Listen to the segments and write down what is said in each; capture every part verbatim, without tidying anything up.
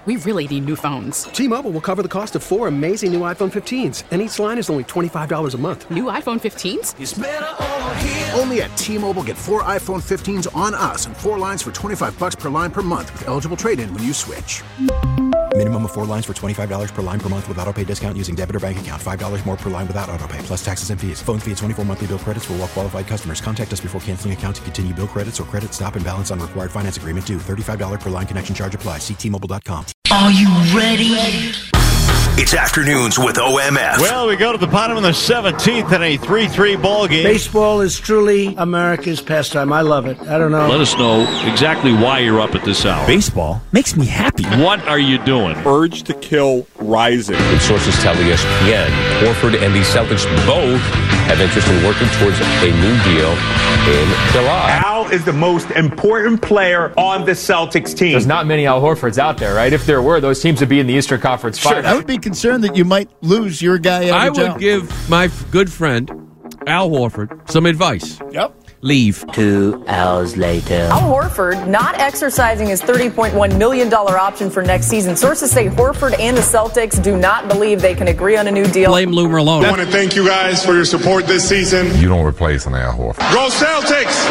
We really need new phones. T-Mobile will cover the cost of four amazing new iPhone fifteens, and each line is only twenty-five dollars a month. New iPhone fifteens? It's better over here. Only at T-Mobile, get four iPhone fifteens on us and four lines for twenty-five dollars per line per month with eligible trade-in when you switch. Minimum of four lines for twenty-five dollars per line per month with autopay discount using debit or bank account. five dollars more per line without autopay, plus taxes and fees. Phone fee at twenty-four monthly bill credits for well-qualified customers. Contact us before canceling account to continue bill credits or credit stop and balance on required finance agreement due. thirty-five dollars per line connection charge applies. See T Mobile dot com. Are you ready? It's Afternoons with O M F. Well, we go to the bottom of the seventeenth in a three three ball game. Baseball is truly America's pastime. I love it. I don't know. Let us know exactly why you're up at this hour. Baseball makes me happy. What are you doing? Urge to kill rising. Good sources tell E S P N Horford and the Celtics both have interest in working towards a new deal in July. Al is the most important player on the Celtics team. There's not many Al Horfords out there, right? If there were, those teams would be in the Eastern Conference Sure, Finals. I would be concerned that you might lose your guy. I would out. give my good friend Al Horford some advice. Yep. Leave. Two hours later. Al Horford not exercising his thirty point one million dollars option for next season. Sources say Horford and the Celtics do not believe they can agree on a new deal. Blame Lou Merlone. I want to thank you guys for your support this season. You don't replace an Al Horford. Go Celtics!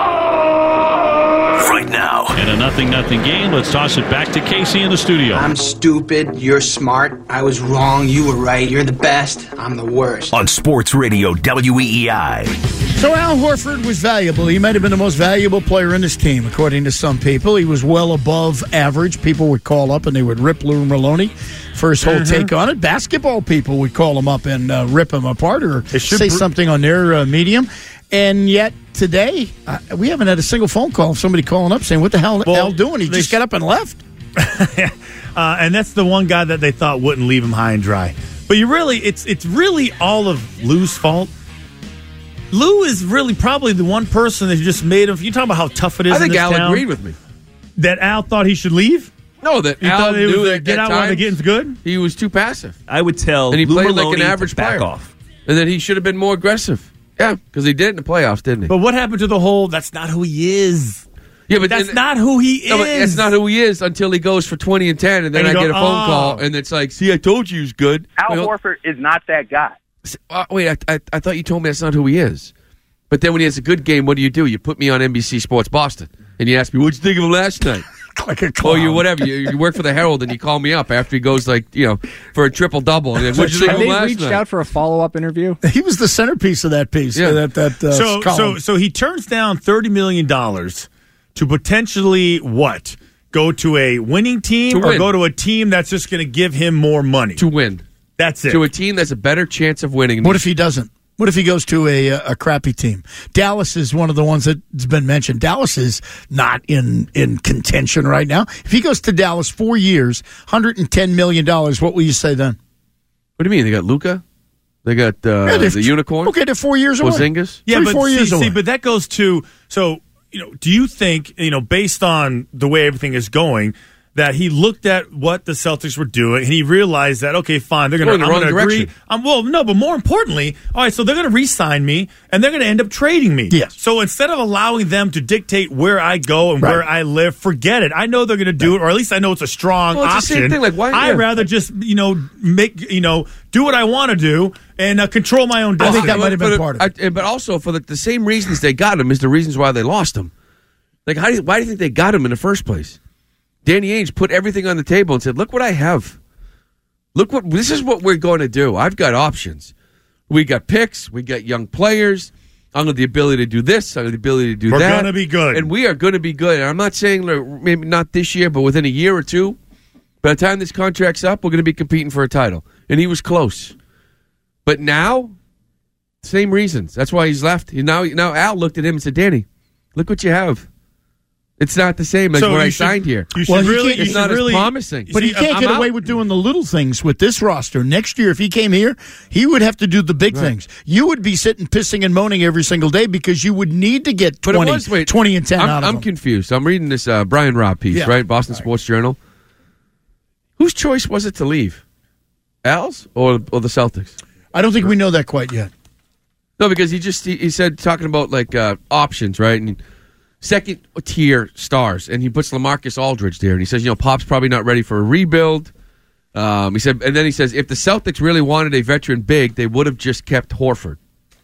Right now. In a nothing nothing game, let's toss it back to Casey in the studio. I'm stupid. You're smart. I was wrong. You were right. You're the best. I'm the worst. On Sports Radio W E E I. So Al Horford was valuable. He might have been the most valuable player in this team, according to some people. He was well above average. People would call up and they would rip Lou Merlone for his whole mm-hmm. take on it. Basketball people would call him up and uh, rip him apart or say br- something on their uh, medium. And yet today, uh, we haven't had a single phone call of somebody calling up saying, what the hell is well, Al doing? He just got up and left. uh, and that's the one guy that they thought wouldn't leave him high and dry. But you really, it's it's really all of Lou's fault. Lou is really probably the one person that just made him. You talk about how tough it is. I think in this Al town, agreed with me that Al thought he should leave. No, that he Al thought knew was, that get out times, while the getting's good. He was too passive. I would tell, and he Lou played Merlone like an average back player. Off. And then he should have been more aggressive. Yeah, because he did in the playoffs, didn't he? But what happened to the whole? That's not who he is. Yeah, but that's and, not who he no, is. But that's not who he is until he goes for twenty and ten, and then and I go, get a phone oh. call, and it's like, "See, I told you he was good." Al Wait, Horford is not that guy. Uh, wait, I, I, I thought you told me that's not who he is. But then when he has a good game, what do you do? You put me on N B C Sports Boston, and you ask me, "What'd you think of him last night?" Like a clown. Oh, you whatever. You, you work for the Herald, and you call me up after he goes like you know for a triple double. And what'd you think of him last they reached night? out for a follow up interview. He was the centerpiece of that piece. Yeah. Uh, that that uh, so column. so so he turns down thirty million dollars to potentially what? Go to a winning team To or win. go to a team that's just going to give him more money To win. That's it. To a team that's a better chance of winning. What if he doesn't? What if he goes to a a crappy team? Dallas is one of the ones that's been mentioned. Dallas is not in, in contention right now. If he goes to Dallas four years, one hundred ten million dollars, what will you say then? What do you mean? They got Luka? They got uh, Yeah, the unicorn? Okay, they're four years away. Porzingis? Yeah, Three, but four see, years see, away. but that goes to so you know. Do you think you know based on the way everything is going that he looked at what the Celtics were doing and he realized that okay, fine, they're going to wrong agree. direction. Um, well, no, but more importantly, all right, so they're going to re-sign me and they're going to end up trading me. Yes. So instead of allowing them to dictate where I go and Right. where I live, forget it. I know they're going to do it, or at least I know it's a strong Well, it's the option. same thing, like, why- I'd yeah. rather just you know make you know do what I want to do and uh, control my own I destiny. think that might have been But- part of it. I- But also for the, the same reasons they got him is the reasons why they lost him. Like, how do you, why do you think they got him in the first place? Danny Ainge put everything on the table and said, "Look what I have. Look what this is what we're going to do. I've got options. We got picks. We got young players. I'm got the ability to do this. I have the ability to do We're that. gonna be good. and we are going to be good. And I'm not saying like, maybe not this year, but within a year or two, by the time this contract's up, we're going to be competing for a title." And he was close. But now, same reasons. That's why he's left. He, now, now Al looked at him and said, "Danny, look what you have. It's not the same as So when I you should- signed here. You should Well, he really, can't- you It's should not really, as promising." But he See, can't I'm get out. away with doing the little things with this roster. Next year, if he came here, he would have to do the big Right. things. You would be sitting pissing and moaning every single day because you would need to get But it twenty, was- wait, twenty and ten I'm, out of I'm him. confused. I'm reading this uh, Brian Robb piece, Yeah. right? Boston Sports Journal. Whose choice was it to leave? Al's or or the Celtics? I don't think we know that quite yet. No, because he just he, he said talking about like uh, options, right? And second-tier stars, and he puts LaMarcus Aldridge there, and he says, you know, Pop's probably not ready for a rebuild. Um, he said, and then he says, if the Celtics really wanted a veteran big, they would have just kept Horford.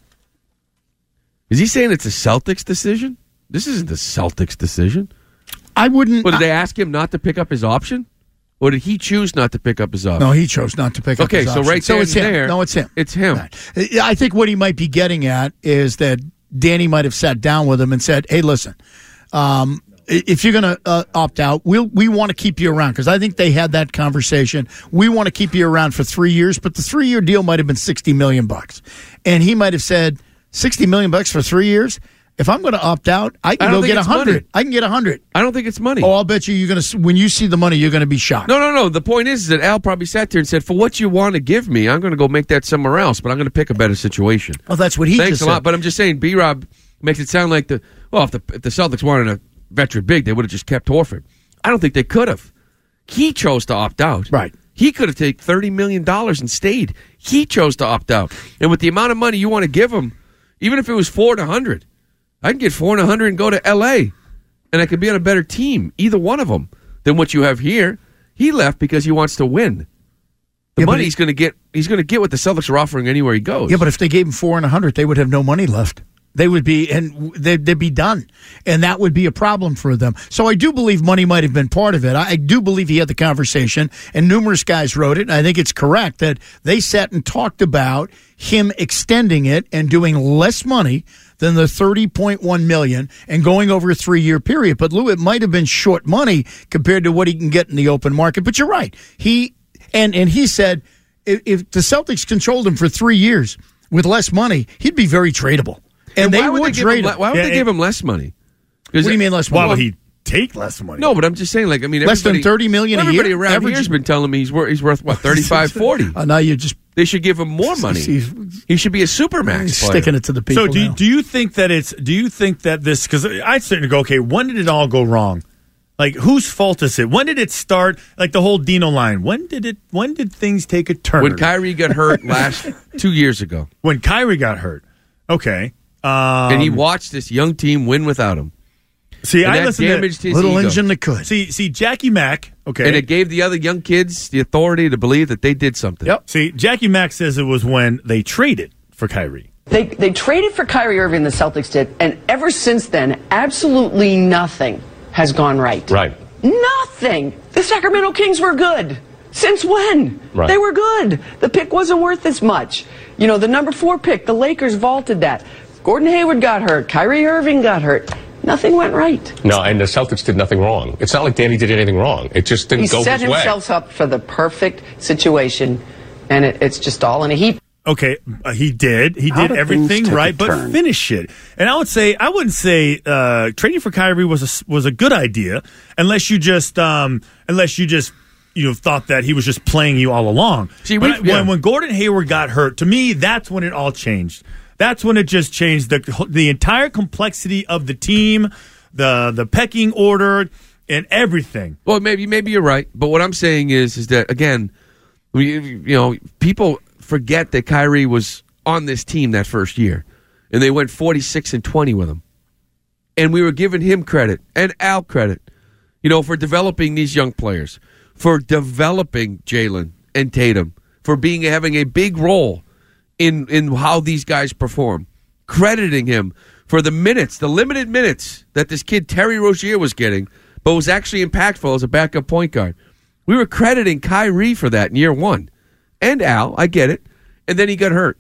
Is he saying it's a Celtics decision? This isn't the Celtics decision. I wouldn't. Well, did they ask him not to pick up his option? Or did he choose not to pick up his option? No, he chose not to pick up okay, his option. Okay, so right so there it's him. there. No, it's him. It's him. Right. I think what he might be getting at is that Danny might have sat down with him and said, hey, listen, um, if you're going to uh, opt out, we'll, we want to keep you around, because I think they had that conversation. We want to keep you around for three years, but the three-year deal might have been sixty million bucks. And he might have said, sixty million bucks for three years? If I'm going to opt out, I can I go get one hundred. I can get one hundred. I don't think it's money. Oh, I'll bet you you're going to, when you see the money, you're going to be shocked. No, no, no. The point is that Al probably sat there and said, for what you want to give me, I'm going to go make that somewhere else, but I'm going to pick a better situation. Well, that's what he Thanks just a said. lot. But I'm just saying, B-Rob makes it sound like the, well, if the, if the Celtics wanted a veteran big, they would have just kept Horford. I don't think they could have. He chose to opt out. Right. He could have taken thirty million dollars and stayed. He chose to opt out. And with the amount of money you want to give him, even if it was four to one hundred, I can get four and a hundred and go to L A, and I could be on a better team, either one of them, than what you have here. He left because he wants to win. The yeah, money he, he's going to get, he's going to get what the Celtics are offering anywhere he goes. Yeah, but if they gave him four and a hundred, they would have no money left. They would be, and they'd, they'd be done, and that would be a problem for them. So I do believe money might have been part of it. I, I do believe he had the conversation, and numerous guys wrote it. And I think it's correct that they sat and talked about him extending it and doing less money than the thirty point one million dollars and going over a three-year period. But Lou, it might have been short money compared to what he can get in the open market. But you're right. He and and he said if, if the Celtics controlled him for three years with less money, he'd be very tradable. And, and they why would, would they trade give him, him. Why would yeah, they it, give him less money? What do you mean less money? Why would he take less money? No, but I'm just saying, like, I mean, less than thirty million well, a year. Everybody around Average? here's been telling me he's worth, he's worth what, thirty-five, forty. Uh, now you just they should give him more money. He should be a supermax. He's player. sticking it to the people. So do you, now. do you think that it's? Do you think that this? Because I starting to go, okay, when did it all go wrong? Like, whose fault is it? When did it start? Like the whole Dino line. When did it? When did things take a turn? When Kyrie got hurt last two years ago. When Kyrie got hurt. Okay. Um, and he watched this young team win without him. See, and I that listened damaged to his little ego. engine that could. See, see, Jackie Mack. Okay, and it gave the other young kids the authority to believe that they did something. Yep. See, Jackie Mack says it was when they traded for Kyrie. They they traded for Kyrie Irving. The Celtics did, and ever since then, absolutely nothing has gone right. Right. Nothing. The Sacramento Kings were good. Since when? Right. They were good. The pick wasn't worth as much. You know, the number four pick, the Lakers vaulted that. Gordon Hayward got hurt. Kyrie Irving got hurt. Nothing went right. No, and the Celtics did nothing wrong. It's not like Danny did anything wrong. It just didn't he go his way. He set himself up for the perfect situation, and it, it's just all in a heap. Okay, uh, he did. He How did do everything things take right, a but turn? finish it. And I would say, I wouldn't say uh, trading for Kyrie was a, was a good idea unless you just um, unless you just you know thought that he was just playing you all along. See, when, we, I- yeah. when when Gordon Hayward got hurt, to me, that's when it all changed. That's when it just changed the the entire complexity of the team, the the pecking order, and everything. Well, maybe maybe you're right, but what I'm saying is is that again, we, you know, people forget that Kyrie was on this team that first year, and they went forty-six and twenty with him, and we were giving him credit and Al credit, you know, for developing these young players, for developing Jalen and Tatum, for being having a big role in in how these guys perform, crediting him for the minutes, the limited minutes that this kid Terry Rozier was getting, but was actually impactful as a backup point guard. We were crediting Kyrie for that in year one. And Al, I get it. And then he got hurt.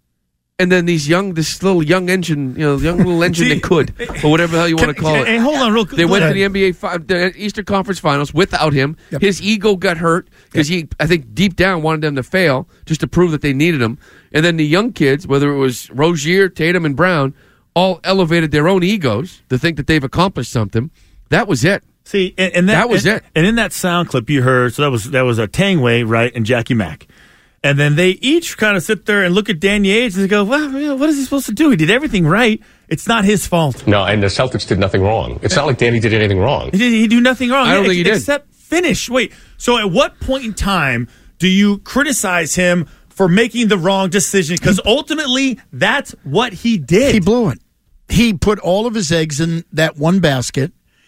And then these young, this little young engine, you know, young little engine that could, or whatever the hell you want to call it. Hey, hold on, real quick. They went Go to the ahead. N B A, fi- the Eastern Conference Finals without him. Yep. His ego got hurt because he, I think, deep down wanted them to fail just to prove that they needed him. And then the young kids, whether it was Rozier, Tatum, and Brown, all elevated their own egos to think that they've accomplished something. That was it. See, and, and that, That was and, it. And in that sound clip you heard, so that was that was a Tangway, right, and Jackie Mack. And then they each kind of sit there and look at Danny Ainge and they go, well, you know, what is he supposed to do? He did everything right. It's not his fault. No, and the Celtics did nothing wrong. It's not like Danny did anything wrong. He did he do nothing wrong. I don't Yeah, think he did. Except finish. Wait, so at what point in time do you criticize him for making the wrong decision? Because ultimately, that's what he did. He blew it. he put all of his eggs in that one basket.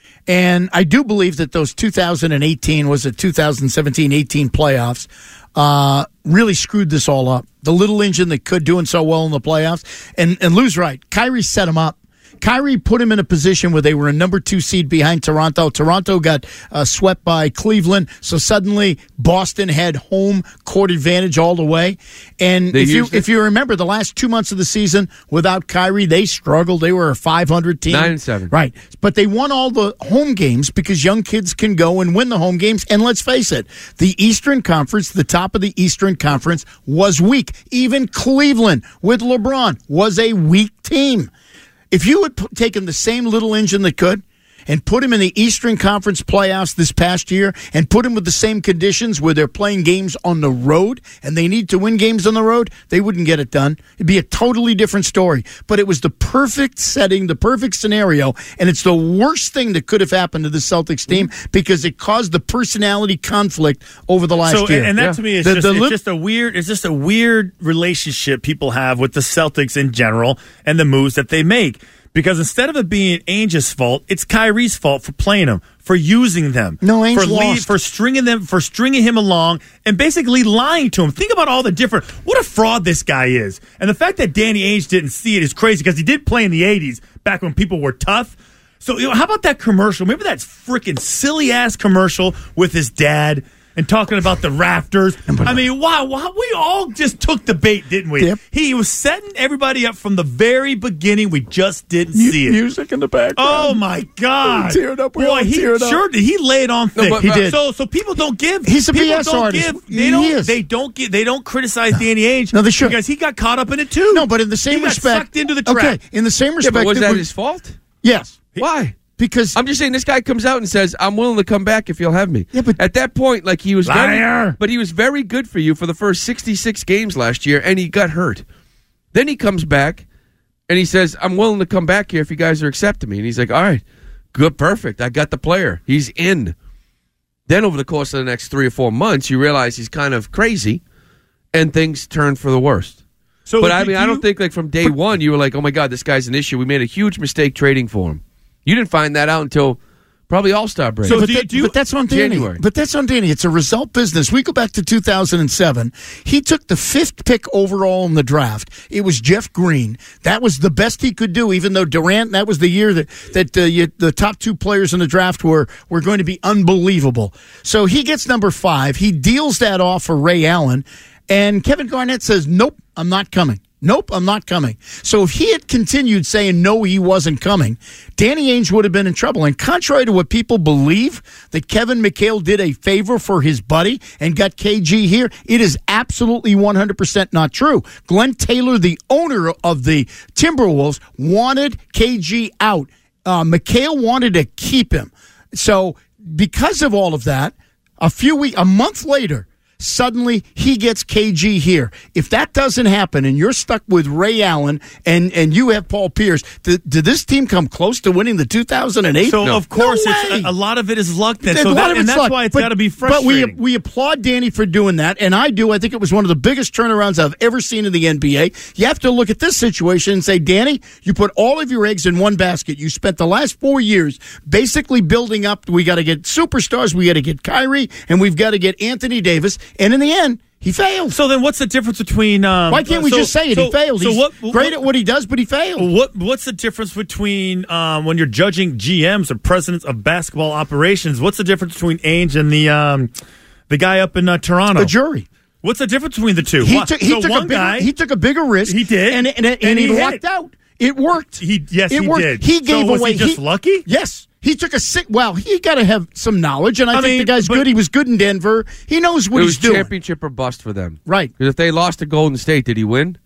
And I do believe that those two thousand eighteen, was it two thousand seventeen eighteen playoffs, uh, really screwed this all up. The little engine that could doing so well in the playoffs. And, and Lou's right. Kyrie set him up. Kyrie put him in a position where they were a number two seed behind Toronto. Toronto got uh, swept by Cleveland, so suddenly Boston had home court advantage all the way. And They if you used it. if you remember the last two months of the season without Kyrie, they struggled. They were a five hundred team, Nine and seven. right? But they won all the home games because young kids can go and win the home games. And let's face it, the Eastern Conference, the top of the Eastern Conference, was weak. Even Cleveland with LeBron was a weak team. If you had p- taken the same little engine that could and put him in the Eastern Conference playoffs this past year and put him with the same conditions where they're playing games on the road and they need to win games on the road, they wouldn't get it done. It'd be a totally different story. But it was the perfect setting, the perfect scenario, and it's the worst thing that could have happened to the Celtics team because it caused the personality conflict over the last so, year. And that yeah. to me is the, just, the it's li- just a weird it's just a weird relationship people have with the Celtics in general and the moves that they make. Because instead of it being Ainge's fault, it's Kyrie's fault for playing him, for using them, no, Ainge for lost. for stringing them, for stringing him along, and basically lying to him. Think about all the different. What a fraud this guy is, and the fact that Danny Ainge didn't see it is crazy because he did play in the eighties back when people were tough. So you know, how about that commercial? Remember that freaking silly ass commercial with his dad and talking about the Raptors. I mean, wow, wow, we all just took the bait, didn't we? Yep. He was setting everybody up from the very beginning. We just didn't M- see it. Music in the background. Oh my God! We teared up. We Boy, all he teared up. sure did. He laid on thick. No, but- He did. So, so people don't give. He's a people B S don't artist. Give, He they don't. is. They don't get. They don't criticize Danny Ainge. No, they should because he got caught up in it too. No, but in the same he got respect, sucked into the trap. Okay, in the same Yeah, respect, but was it that would- his fault? Yes. Why? Because I'm just saying this guy comes out and says, I'm willing to come back if you'll have me. Yeah, but at that point, like he was very, Liar. but he was very good for you for the first sixty-six games last year, and he got hurt. Then he comes back and he says, I'm willing to come back here if you guys are accepting me. And he's like, all right, good, perfect. I got the player. He's in. Then over the course of the next three or four months, you realize he's kind of crazy and things turn for the worst. So, but I do mean, I you- don't think like from day one you were like, oh my God, this guy's an issue. We made a huge mistake trading for him. You didn't find that out until probably All-Star break. So but, do you- that- do you- but that's on Danny. January. But that's on Danny. It's a result business. We go back to two thousand seven. He took the fifth pick overall in the draft. It was Jeff Green. That was the best he could do, even though Durant, that was the year that, that uh, you, the top two players in the draft were, were going to be unbelievable. So he gets number five. He deals that off for Ray Allen. And Kevin Garnett says, nope, I'm not coming. Nope, I'm not coming. So if he had continued saying no, he wasn't coming, Danny Ainge would have been in trouble. And contrary to what people believe, that Kevin McHale did a favor for his buddy and got K G here, it is absolutely one hundred percent not true. Glenn Taylor, the owner of the Timberwolves, wanted K G out. Uh, McHale wanted to keep him. So because of all of that, a few weeks, a month later, suddenly he gets K G here. If that doesn't happen and you're stuck with Ray Allen and, and you have Paul Pierce, did, did this team come close to winning the two thousand eight? So, no. of course, no it's, a, a lot of it is luck then. A So lot that, of and it's that's luck. why it's But- got to be But we, frustrating. we applaud Danny for doing that, and I do. I think it was one of the biggest turnarounds I've ever seen in the N B A. You have to look at this situation and say, Danny, you put all of your eggs in one basket. You spent the last four years basically building up. We got to get superstars. We got to get Kyrie, and we've got to get Anthony Davis. And in the end, he failed. So then, what's the difference between? Um, Why can't we so- just say it? So, he failed. So He's what, great what, at what he does, but he failed. What What's the difference between um, when you're judging G Ms or presidents of basketball operations? What's the difference between Ainge and the um, the guy up in uh, Toronto? The jury. What's the difference between the two? He Why- took, he so took one a bigger, guy, he took a bigger risk. He did, and and, and, and he, he hit lucked it. out. It worked. He yes, it he worked. did. He gave so was away. He just he, lucky? Yes. He took a sick. Well, he got to have some knowledge, and I, I think mean, the guy's but- good. He was good in Denver. He knows what it he's was doing. championship or bust for them. Right. Because if they lost to Golden State, did he win?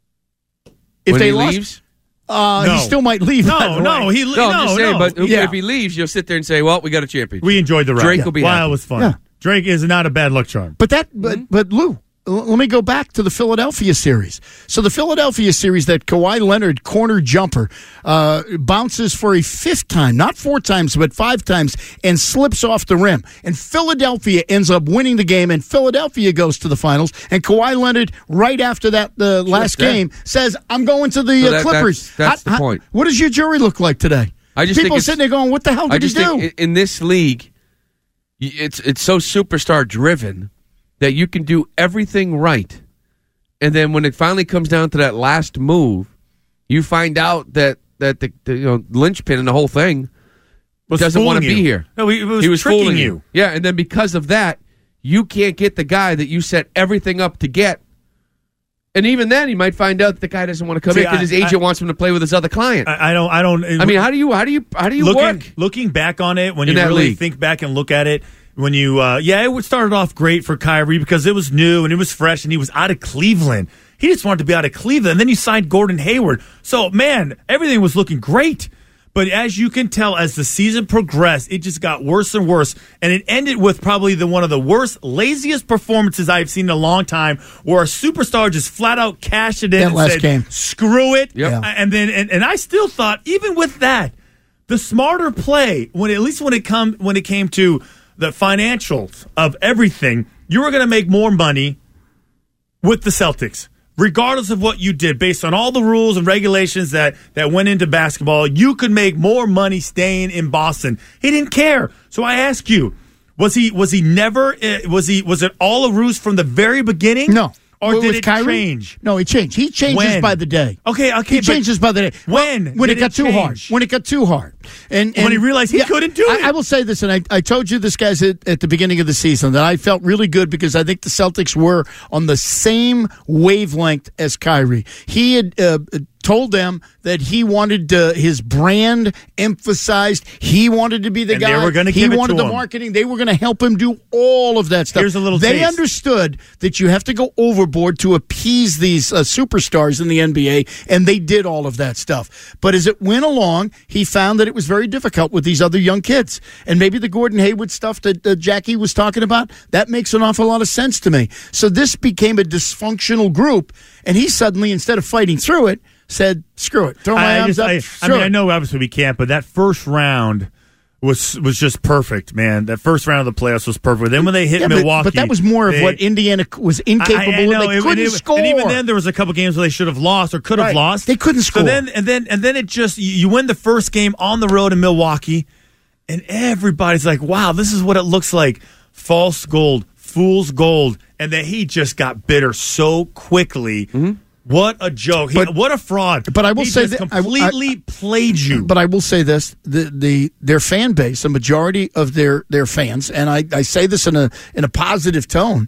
If when they he lost, leaves? uh, No. he still might leave. by No, the no, way. he No, no, I'm just saying, no. but Yeah. if he leaves, you'll sit there and say, well, we got a championship. We enjoyed the ride. Drake will be Wow, happy. it was fun. Yeah. Drake is not a bad luck charm. But that, but Mm-hmm. but Lou, l- let me go back to the Philadelphia series. So the Philadelphia series, that Kawhi Leonard corner jumper uh, bounces for a fifth time, not four times, but five times, and slips off the rim. And Philadelphia ends up winning the game, and Philadelphia goes to the finals. And Kawhi Leonard, right after that the last Sure, game, says, I'm going to the So uh, that- Clippers. that's- that's the How- point. What does your jury look like today? I just People think it's- sitting there going, what the hell I did he just do? think in this league, y- it's it's so superstar driven that you can do everything right, and then when it finally comes down to that last move, you find out that that the, the you know linchpin in the whole thing Was doesn't want to fooling be you. here. No, he, he was, he was tricking fooling you. Yeah, and then because of that, you can't get the guy that you set everything up to get. And even then, he might find out that the guy doesn't want to come See, in because his I- agent I- wants him to play with his other client. I, I don't. I don't. I mean, how do you how do you how do you looking, work? Looking back on it, when in you that really league? think back and look at it, when you, uh, yeah, it started off great for Kyrie because it was new and it was fresh and he was out of Cleveland. He just wanted to be out of Cleveland. And then you signed Gordon Hayward. So, man, everything was looking great. But as you can tell, as the season progressed, it just got worse and worse. And it ended with probably the one of the worst, laziest performances I've seen in a long time, where a superstar just flat out cashed it in That and last said, game. screw it. Yep. And then, and, and I still thought, even with that, the smarter play, when at least when it come when it came to the financials of everything, you were going to make more money with the Celtics. Regardless of what you did, based on all the rules and regulations that, that went into basketball, you could make more money staying in Boston. He didn't care. So I ask you, was he was he never uh, was he was it all a ruse from the very beginning? No. Or With did it Kyrie? change? No, it changed. He changes When? by the day. Okay, okay. He but changes by the day. When? When did it got too hard. change? When it got too hard. And, and When he realized he couldn't do it. I, I will say this, and I, I told you this, guys, at, at the beginning of the season, that I felt really good because I think the Celtics were on the same wavelength as Kyrie. He had uh, told them that he wanted uh, his brand emphasized. He wanted to be the And guy. they were gonna he give it wanted to the him. marketing. They were going to help him do all of that stuff. Here's a little They taste. understood that you have to go overboard to appease these uh, superstars in the N B A, and they did all of that stuff. But as it went along, he found that it was very difficult with these other young kids. And maybe the Gordon Hayward stuff that uh, Jackie was talking about, that makes an awful lot of sense to me. So this became a dysfunctional group, and he suddenly, instead of fighting through it, said, screw it, throw my I, I arms just, up. I, I screw mean, it. I know obviously we can't, but that first round was was just perfect, man. That first round of the playoffs was perfect. Then when they hit Yeah, but- Milwaukee, but that was more of they- what Indiana was incapable I, I of. know, They and- couldn't and, score. And even then, there was a couple games where they should have lost or could have Right. lost. They couldn't score. So then, and then, and then it just you, you win the first game on the road in Milwaukee, and everybody's like, "Wow, this is what it looks like." False gold, fool's gold, and then he just got bitter so quickly. What a joke! He, But- what a fraud! but I will he say just that- I- I- completely played you. But I will say this: the the their fan base, a majority of their their fans, and I, I say this in a in a positive tone,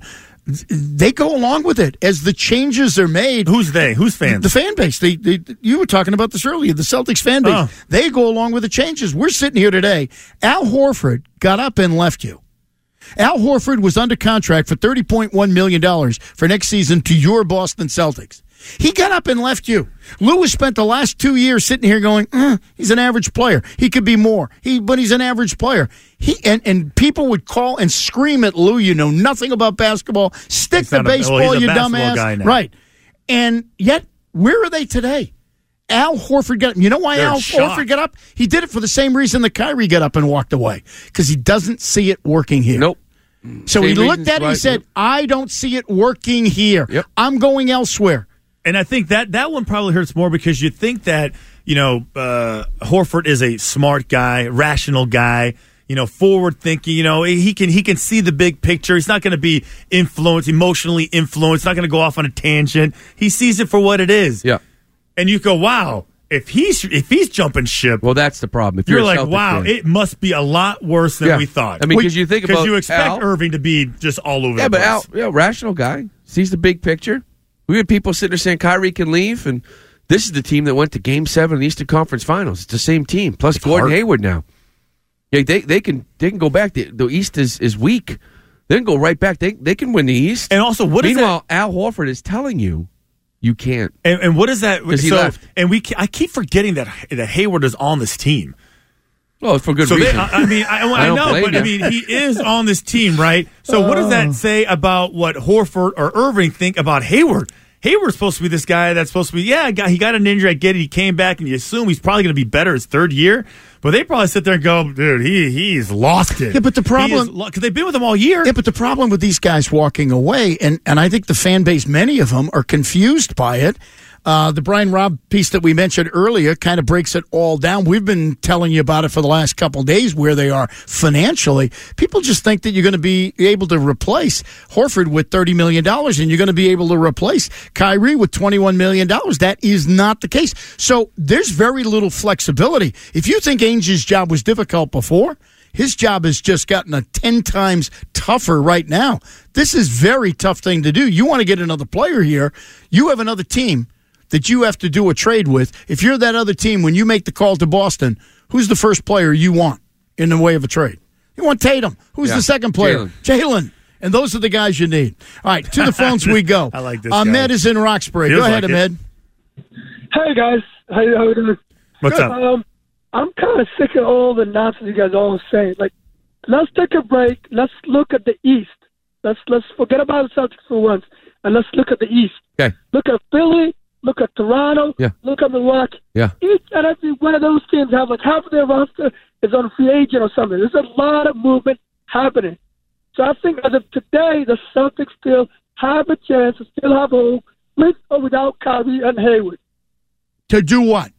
they go along with it as the changes are made. Who's they? Who's fans? The fan base. They, they you were talking about this earlier. The Celtics fan base. Oh. They go along with the changes. We're sitting here today. Al Horford got up and left you. Al Horford was under contract for thirty point one million dollars for next season to your Boston Celtics. He got up and left you. Lewis spent the last two years sitting here going, eh, he's an average player. He could be more. He, but he's an average player. He and, and people would call and scream at Lou, you know nothing about basketball. Stick He's to not a- well, baseball, he's a you basketball dumbass. guy now. Right. And yet, where are they today? Al Horford got You know why They're Al shocked. Horford got up? He did it for the same reason that Kyrie got up and walked away. Because he doesn't see it working here. Nope. So Same he looked reasons at it, he why- said, yep. I don't see it working here. Yep. I'm going elsewhere. And I think that that one probably hurts more because you think that, you know, uh, Horford is a smart guy, rational guy, you know, forward thinking, you know, he can he can see the big picture. He's not going to be influenced, emotionally influenced, not going to go off on a tangent. He sees it for what it is. Yeah. And you go, wow, if he's if he's jumping ship, Well, that's the problem. If you're, you're a like, Celtic wow, fan. it must be a lot worse than Yeah. we thought. I mean, 'cause you think about you expect Al- Irving to be just all over Yeah, the but place. Al, yeah, rational guy, sees the big picture. We had people sitting there saying Kyrie can leave, and this is the team that went to Game Seven of the Eastern Conference Finals. It's the same team, plus Gordon hard. Hayward now. Yeah, they they can they can go back. The, the East is, is weak. They can go right back. They they can win the East. And also, what is Meanwhile, Al Horford is telling you you can't. And, and what is that? 'Cause he so, left. And we, I keep forgetting that that Hayward is on this team. Well, it's for good so reason. They, I, I mean, I, I, I don't know, blame but you. I mean, he is on this team, right? So what does that say about what Horford or Irving think about Hayward? Hayward's supposed to be this guy that's supposed to be, yeah, he got an injury, I get it, he came back, and you assume he's probably going to be better his third year. But they probably sit there and go, dude, he he's lost it. Yeah, but the problem, because they've been with him all year. Yeah, but the problem with these guys walking away, and, and I think the fan base, many of them, are confused by it. Uh, the Brian Robb piece that we mentioned earlier kind of breaks it all down. We've been telling you about it for the last couple of days, where they are financially. People just think that you're going to be able to replace Horford with thirty million dollars, and you're going to be able to replace Kyrie with twenty-one million dollars. That is not the case. So there's very little flexibility. If you think Ainge's job was difficult before, his job has just gotten a ten times tougher right now. This is a very tough thing to do. You want to get another player here. You have another team that you have to do a trade with. If you're that other team, when you make the call to Boston, who's the first player you want in the way of a trade? You want Tatum. Who's Yeah, the second player? Jalen. And those are the guys you need. All right, to the phones we go. I like this Ahmed guy. is in Roxbury. Feels Go ahead, like it. Ahmed. Hey guys, how you how you doing? What's Good. up? Um, I'm kind of sick of all the nonsense you guys always say. Like, let's take a break. Let's look at the East. Let's let's forget about the Celtics for once, and let's look at the East. Okay. Look at Philly. Look at Toronto. Yeah. Look at Milwaukee. Yeah. Each and every one of those teams have like half of their roster is on free agent or something. There's a lot of movement happening. So I think as of today, the Celtics still have a chance to still have hope with or without Kyrie and Hayward. To do what?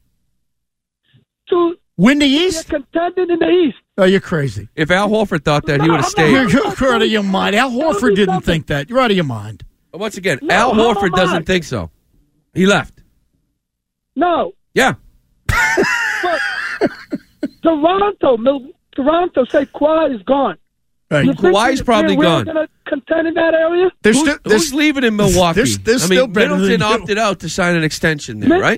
To win the East? They're contending in the East. Oh, you're crazy. If Al Horford thought that, he would have stayed. You're, you're out of your mind. Al Horford didn't think that. You're out of your mind. Once again, No, Al how Horford am I? doesn't think so. He left. No. Yeah. But Toronto, Mil- Toronto say Kawhi is gone. Right. You think Kawhi's we- probably we're gone. going to contend in that area? There's Who's, still- there's- who's leaving in Milwaukee? there's- there's I still mean, better than Middleton you. opted out to sign an extension there, Mid- right?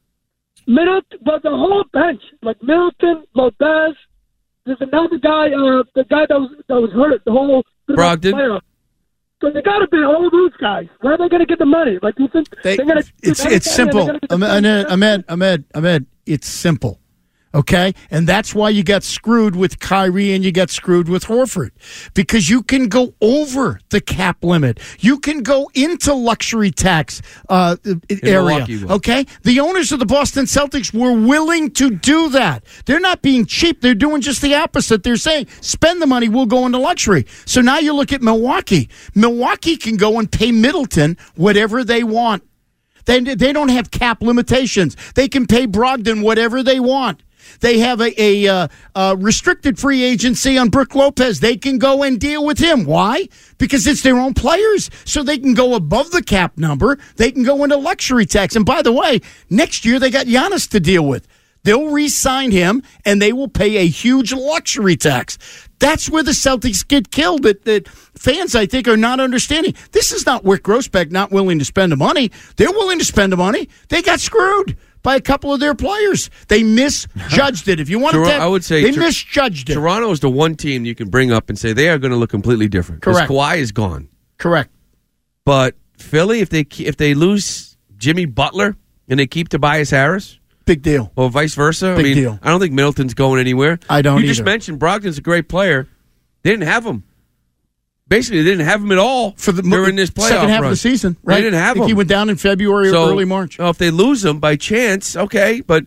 Middleton, but the whole bench, like Middleton, Lopez, there's another guy, uh, the guy that was that was hurt, the whole Brogdon. player. So they got to be all those guys. Where are they going to get the money? Like you think They, they're going to? it's it's simple. Ahmed, Ahmed, Ahmed, Ahmed, it's simple. Okay? And that's why you got screwed with Kyrie and you got screwed with Horford. Because you can go over the cap limit. You can go into luxury tax uh, area. Milwaukee will. Okay? The owners of the Boston Celtics were willing to do that. They're not being cheap. They're doing just the opposite. They're saying, spend the money, we'll go into luxury. So now you look at Milwaukee. Milwaukee can go and pay Middleton whatever they want. They, they don't have cap limitations. They can pay Brogdon whatever they want. They have a, a, uh, uh, restricted free agency on Brook Lopez. They can go and deal with him. Why? Because it's their own players. So they can go above the cap number. They can go into luxury tax. And by the way, next year they got Giannis to deal with. They'll re-sign him, and they will pay a huge luxury tax. That's where the Celtics get killed. That, that fans, I think, are not understanding. This is not Rick Grossbeck not willing to spend the money. They're willing to spend the money. They got screwed by a couple of their players. They misjudged it. If you want to, Tor- I would say they Tor- misjudged it. Toronto is the one team you can bring up and say they are going to look completely different. 'Cause Correct. Kawhi is gone. Correct. But Philly, if they ke- if they lose Jimmy Butler and they keep Tobias Harris, big deal. or vice versa, Big I mean, deal. I don't think Middleton's going anywhere. I don't You just either. mentioned Brogdon's a great player. They didn't have him. Basically, they didn't have him at all For the during this playoff second half run. of the season, right? They didn't have I think him. He went down in February or So, early March. well, if they lose him by chance, okay. But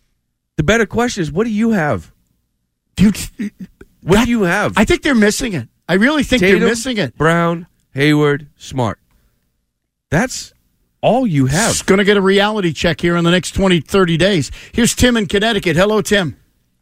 the better question is, what do you have? Dude, What that- do you have? I think they're missing it. I really think Tatum, they're missing it. Brown, Hayward, Smart. That's all you have. It's going to get a reality check here in the next twenty, thirty days. Here's Tim in Connecticut. Hello, Tim.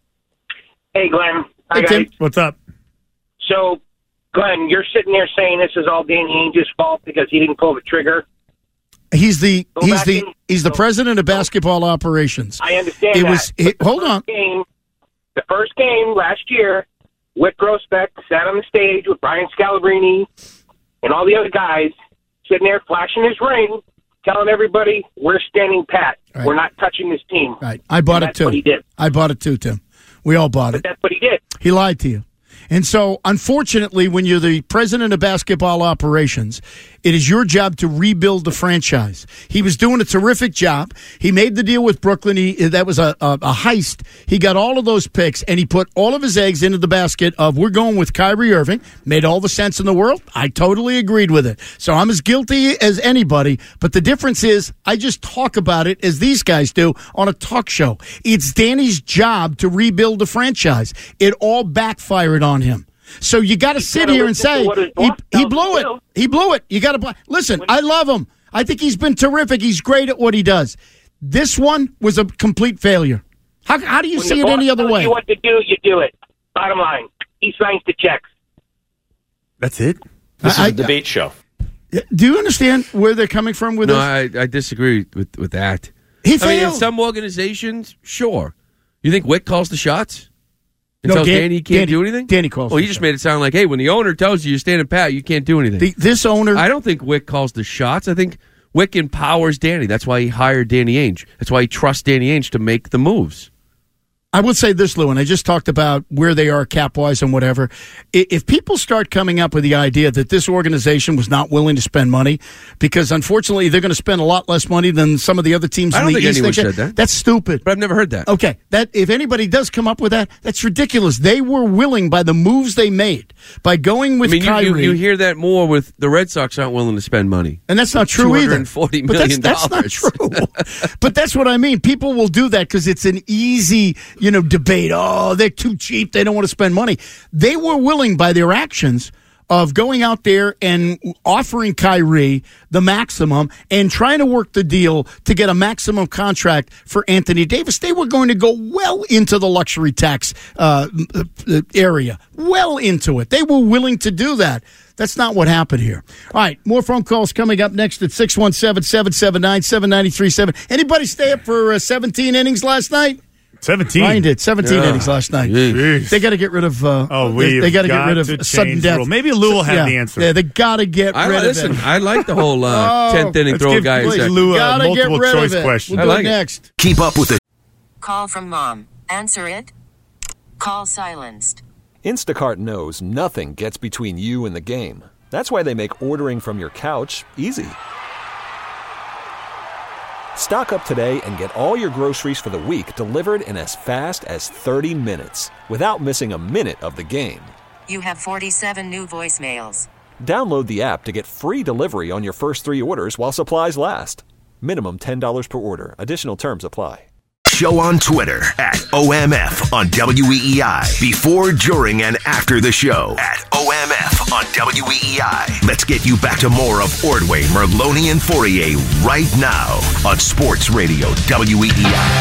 Hey, Glenn. Hey, Hi, Tim. guys. What's up? So, Glenn, you're sitting there saying this is all Danny Ainge's fault because he didn't pull the trigger. He's the Go he's back the in- he's the go- president of basketball operations. I understand It that. was but it, the hold first on. Game, the first game last year, Whit Grossbeck sat on the stage with Brian Scalabrine and all the other guys sitting there flashing his ring, telling everybody, we're standing pat. Right. We're not touching this team. Right. I bought And it that's too. what he did. I bought it too, Tim. We all bought But it. that's what he did. He lied to you. And so, unfortunately, when you're the president of basketball operations It is your job to rebuild the franchise. He was doing a terrific job. He made the deal with Brooklyn. He, that was a, a, a heist. He got all of those picks, and he put all of his eggs into the basket of we're going with Kyrie Irving. Made all the sense in the world. I totally agreed with it. So I'm as guilty as anybody, but the difference is I just talk about it as these guys do on a talk show. It's Danny's job to rebuild the franchise. It all backfired on him. So you got to sit here and say he, he blew it. He blew it. You got to listen. I love him. I think he's been terrific. He's great at what he does. This one was a complete failure. How, how do you when see it any other way? You what to do, you do it. Bottom line, he signs the checks. That's it. This I, is a debate show. Do you understand where they're coming from with no, this? I, I disagree with, with that. He I failed. mean, in some organizations, sure. You think Wick calls the shots? And No, tells Dan- Danny he can't Danny- do anything? Danny calls Well, he the just shots. made it sound like, hey, when the owner tells you you're standing pat, you can't do anything. The, this owner... I don't think Wick calls the shots. I think Wick empowers Danny. That's why he hired Danny Ainge. That's why he trusts Danny Ainge to make the moves. I would say this, Lou, and I just talked about where they are cap-wise and whatever. I- If people start coming up with the idea that this organization was not willing to spend money, because unfortunately they're going to spend a lot less money than some of the other teams I in don't the think East. anyone They- said that. That's stupid. But I've never heard that. Okay, that if anybody does come up with that, that's ridiculous. They were willing by the moves they made, by going with I mean, you, Kyrie. you, you hear that more with the Red Sox aren't willing to spend money. And that's not true either. two hundred forty But million that's, dollars. that's not true. But that's what I mean. People will do that because it's an easy, you know, debate. Oh, they're too cheap. They don't want to spend money. They were willing by their actions of going out there and offering Kyrie the maximum and trying to work the deal to get a maximum contract for Anthony Davis. They were going to go well into the luxury tax uh, area, well into it. They were willing to do that. That's not what happened here. All right, more phone calls coming up next at six one seven, seven seven nine, seven nine three seven. Anybody stay up for uh, seventeen innings last night? seventeen. Ryan did seventeen Yeah. innings last night. Jeez. They got to get rid of. Uh, Oh, they, we've they got to get got rid of to sudden change the death. rule. Maybe Lou will have yeah, the answer. Yeah, they got to get I, rid listen, of it. I like the whole uh, Oh, tenth inning let's throw give guy. please second. Lou a Gotta get multiple rid choice of it. question. We'll do I like it it. next. Keep up with the Call from mom. Answer it. Call silenced. Instacart knows nothing gets between you and the game. That's why they make ordering from your couch easy. Stock up today and get all your groceries for the week delivered in as fast as thirty minutes without missing a minute of the game. You have forty-seven new voicemails. Download the app to get free delivery on your first three orders while supplies last. Minimum ten dollars per order. Additional terms apply. show on Twitter at O M F on W E E I. Before, during, and after the show at O M F on W E E I. Let's get you back to more of Ordway, Merloni, and Fourier right now on Sports Radio W E E I.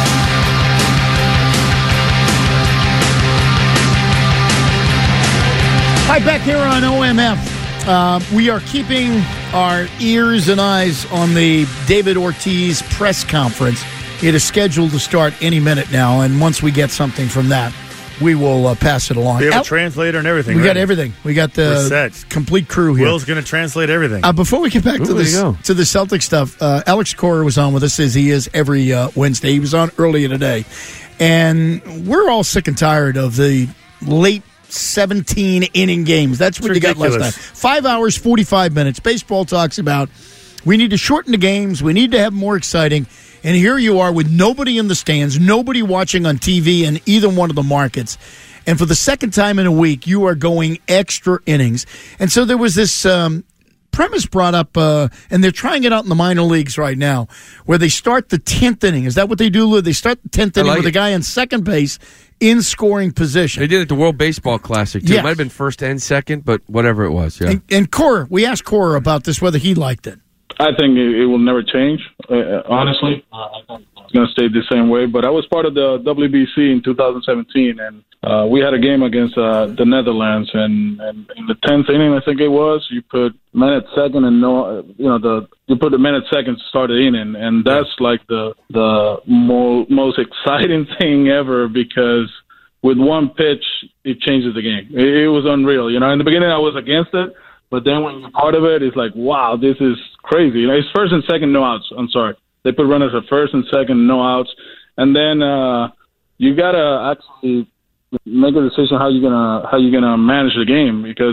Hi, back here on O M F. Uh, we are keeping our ears and eyes on the David Ortiz press conference. It is scheduled to start any minute now, and once we get something from that, we will uh, pass it along. We have El- a translator and everything. We right? got everything. We got We're the set. complete crew here. Will's going to translate everything. Uh, before we get back Ooh, to there this you go. to the Celtic stuff, uh, Alex Cora was on with us as he is every uh, Wednesday. He was on earlier today, and we're all sick and tired of the late seventeen inning games. That's what It's you got last ridiculous. night. Five hours, forty-five minutes. Baseball talks about we need to shorten the games. We need to have more exciting. And here you are with nobody in the stands, nobody watching on T V in either one of the markets. And for the second time in a week, you are going extra innings. And so there was this um, premise brought up, uh, and they're trying it out in the minor leagues right now, where they start the tenth inning. Is that what they do, Lou? They start the tenth I inning like with it. a guy in second base in scoring position. They did it at the World Baseball Classic, too. Yes. It might have been first and second, but whatever it was, yeah. And, and Cora, we asked Cora about this, whether he liked it. I think it, it will never change, uh, honestly. It's going to stay the same way. But I was part of the W B C in two thousand seventeen, and uh, we had a game against uh, the Netherlands. And, and in the tenth inning, I think it was, you put man at second and no, you know, the you put the man at second to start the inning, and that's like the the mo- most exciting thing ever because with one pitch, it changes the game. It, it was unreal. You know, in the beginning, I was against it. But then when you're part of it, it's like, wow, this is crazy. You know, it's first and second, no outs. I'm sorry. They put runners at first and second, no outs. And then uh, you got to actually make a decision how you're going to how you're gonna manage the game because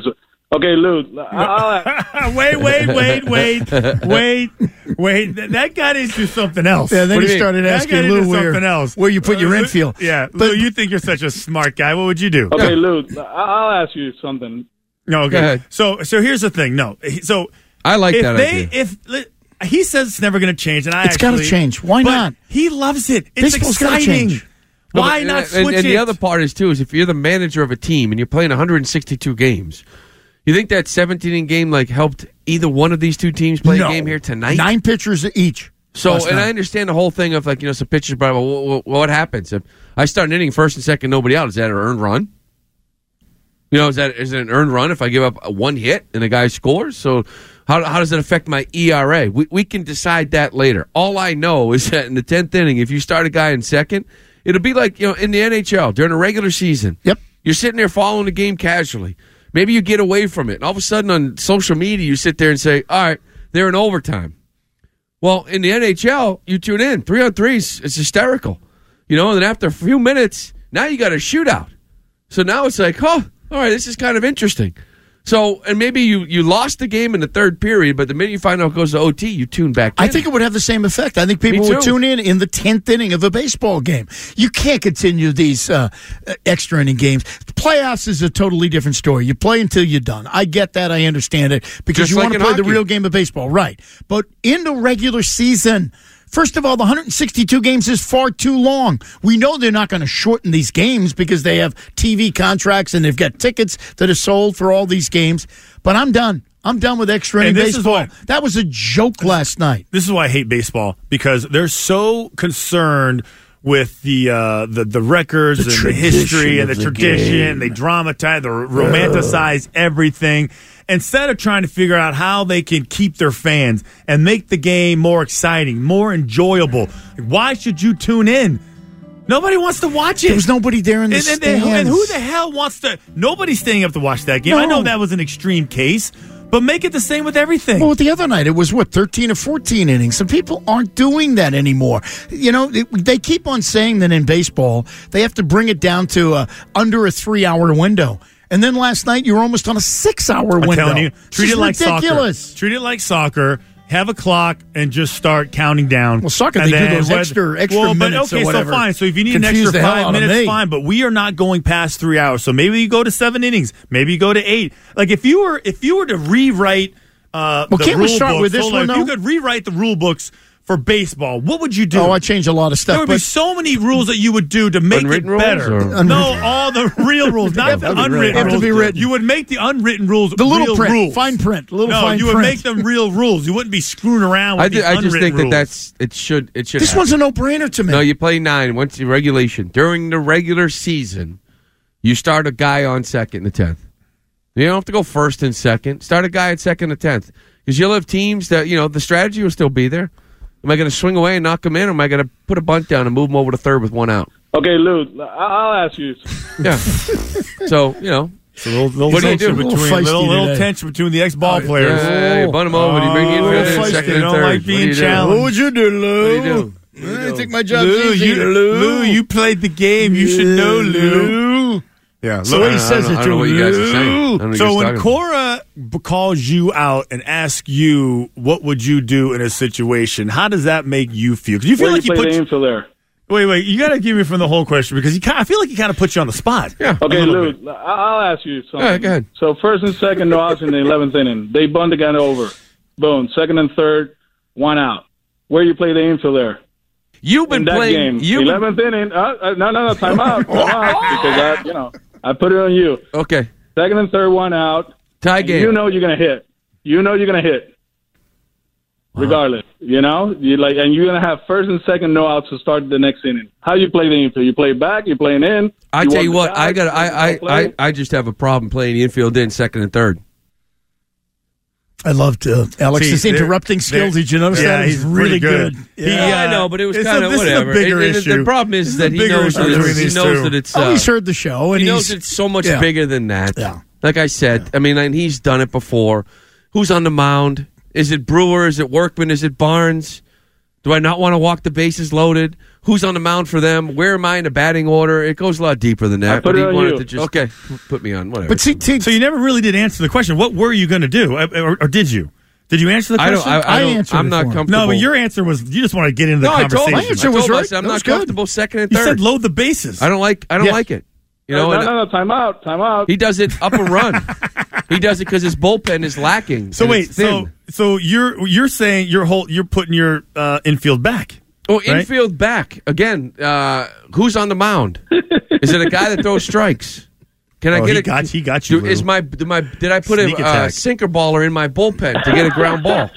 Okay, Lou. I'll, wait, wait, wait, wait, wait, wait. Th- That got into something else. Yeah, then What he do you started mean? That asking got Lou into where, something else. where you put your Uh, infield. Yeah, But- Lou, you think you're such a smart guy. What would you do? okay, Lou. I'll ask you something. No, Go okay. ahead. So, so here's the thing. No, he- so I like if that they, idea. If li- he says it's never going to change, and I It's gotta actually- change. Why but not? He loves it. It's Baseball's gotta exciting. change. No, Why but- not and, switch and, and it? the other part is, too, is if you're the manager of a team and you're playing one hundred sixty-two games, you think that seventeen-inning game like helped either one of these two teams play No. a game here tonight? Nine pitchers each. So, last and night. I understand the whole thing of like, you know, some pitchers, but well, what, what happens if I start an inning first and second, nobody out? Is that an earned run? You know, is that is it an earned run if I give up a one hit and a guy scores? So, how how does it affect my E R A? We we can decide that later. All I know is that in the tenth inning, if you start a guy in second, it'll be like, you know, in the N H L during a regular season. Yep. You're sitting there following the game casually. Maybe you get away from it, and all of a sudden on social media, you sit there and say, "All right, they're in overtime." Well, in the N H L, you tune in three on threes. It's hysterical, you know. And then after a few minutes, now you got a shootout. So now it's like, oh, all right, this is kind of interesting. So, and maybe you, you lost the game in the third period, but the minute you find out it goes to O T, you tune back in. I think it would have the same effect. I think people Me would too. tune in in the tenth inning of a baseball game. You can't continue these uh, extra inning games. Playoffs is a totally different story. You play until you're done. I get that. I understand it because Just you like want to in play the hockey. real game of baseball. Right. But in the regular season, first of all, the one hundred sixty-two games is far too long. We know they're not going to shorten these games because they have T V contracts and they've got tickets that are sold for all these games. But I'm done. I'm done with extra inning And this is baseball. why- That was a joke last night. This is why I hate baseball, because they're so concerned with the uh, the, the records The and the tradition history and the, of the tradition. game. They dramatize, they romanticize everything instead of trying to figure out how they can keep their fans and make the game more exciting, more enjoyable. Why should you tune in? Nobody wants to watch it. There was nobody there in the and, and, stands. and who the hell wants to? Nobody's staying up to watch that game. No. I know that was an extreme case, but make it the same with everything. Well, the other night it was what thirteen or fourteen innings. Some people aren't doing that anymore. You know, it, they keep on saying that in baseball they have to bring it down to uh, under a three-hour window. And then last night you were almost on a six-hour I'm window. telling you, This treat is it like ridiculous. soccer. Treat it like soccer. Have a clock and just start counting down. Well, soccer, And they do then those whether- extra- extra well, but minutes or okay, whatever. so fine. So if you need Confuse an the extra hell five out of minutes, me. fine. But we are not going past three hours. So maybe you go to seven innings. Maybe you go to eight. Like if you were if you were to rewrite uh, Well, the can't we rule start books, with this hold one, on, if you though? could rewrite the rule books for baseball, what would you do? Oh, I changed a lot of stuff. There would be but so many rules that you would do to make Unwritten it rules, better. or- No, all the real rules, They not have the to be unwritten written. Have to rules. be written. You would make the unwritten rules the little real print, rules. fine print, little no, fine you would print. make them real rules. You wouldn't be screwing around with I, these th- I just unwritten think that rules. that's it should it should. This happen. one's a no-brainer to me. No, you play nine. Once the regulation during the regular season, you start a guy on second and the tenth. You don't have to go first and second. Start a guy at second and tenth because you'll have teams that you know the strategy will still be there. Am I going to swing away and knock him in, or am I going to put a bunt down and move him over to third with one out? Okay, Lou, I'll ask you. Yeah. So you know, It's a little, little What do you do? tension A little between feisty little, little today. tension between the ex-ball players. yeah, yeah, you bunt him over. You bring the infield in feisty. second They and don't third. like What do being you do? challenged. What would you do, Lou? What do you do? I think my job's Lou, easy, you, Lou. Lou, you played the game. You should know, Lou. Yeah, So Lou. he I says don't, it I to don't know what you guys are saying. I don't know what So you're when talking Cora b- calls you out and asks you what would you do in a situation, how does that make you feel? Because you feel Where like you you play put. the infield there? Wait, wait. You got to give me from the whole question because you. Kind I feel like he kind of puts you on the spot. Yeah. Okay, A little Lou, bit. I'll ask you something. All right, go ahead. So first and second, no outs in the eleventh inning. They bunt the guy over. Boom. Second and third, one out. Where you play the infield there? You've been in that playing. game, You've been, eleventh inning. Uh, uh, no, no, no. Time out. Time out. Because I, you know, I put it on you. okay. Second and third, one out. Tie And game. You know you're gonna hit. You know you're gonna hit. Regardless, you know, you like, and you're gonna have first and second no outs to start the next inning. How you play the infield? You play back. You playing in. I tell you want what, the I guy, got. I, I, play. I, I just have a problem playing the infield in second and third. I loved uh, Alex's See, they're- interrupting skills. they're- Did you notice yeah, that? he's He's really pretty good. good. He, Yeah, I uh, know, but it was it's a- kind of this is a whatever. bigger And- and issue. The problem is This is that a he bigger knows issue that between it's, he these knows two. that it's. Oh, Uh, he's heard the show, and he he's knows it's so much yeah. bigger than that. Yeah. Like I said, I mean, and he's done it before. Who's on the mound? Is it Brewer? Is it Workman? Is it Barnes? Do I not want to walk the bases loaded? who's on the mound for them, where am I in the batting order. It goes a lot deeper than that. I put but he it on wanted you. to just Okay. put me on, whatever. But see, see, so you never really did answer the question. What were you going to do, or, or did you? Did you answer the I question? don't. I, I, don't, answered I'm it not for him. comfortable. No, but your answer was you just want to get into the no, I told conversation. him. My answer I was told him, I right. said, I'm That not was good. comfortable second and You third. said load the bases. I don't like. I don't Yeah. like it. You No, know, no, and no, no, time out, time out. he does it up a run. He does it because his bullpen is lacking. So and wait, it's so thin. so you're you're saying you're whole you're putting your uh, infield back. Oh, right? infield back again. Uh, who's on the mound? Is it a guy that throws strikes? Can I Oh, get he a? got- he got you, Do, is Lou. my, do my did I put Sneak a uh, attack. sinker baller in my bullpen to get a ground ball?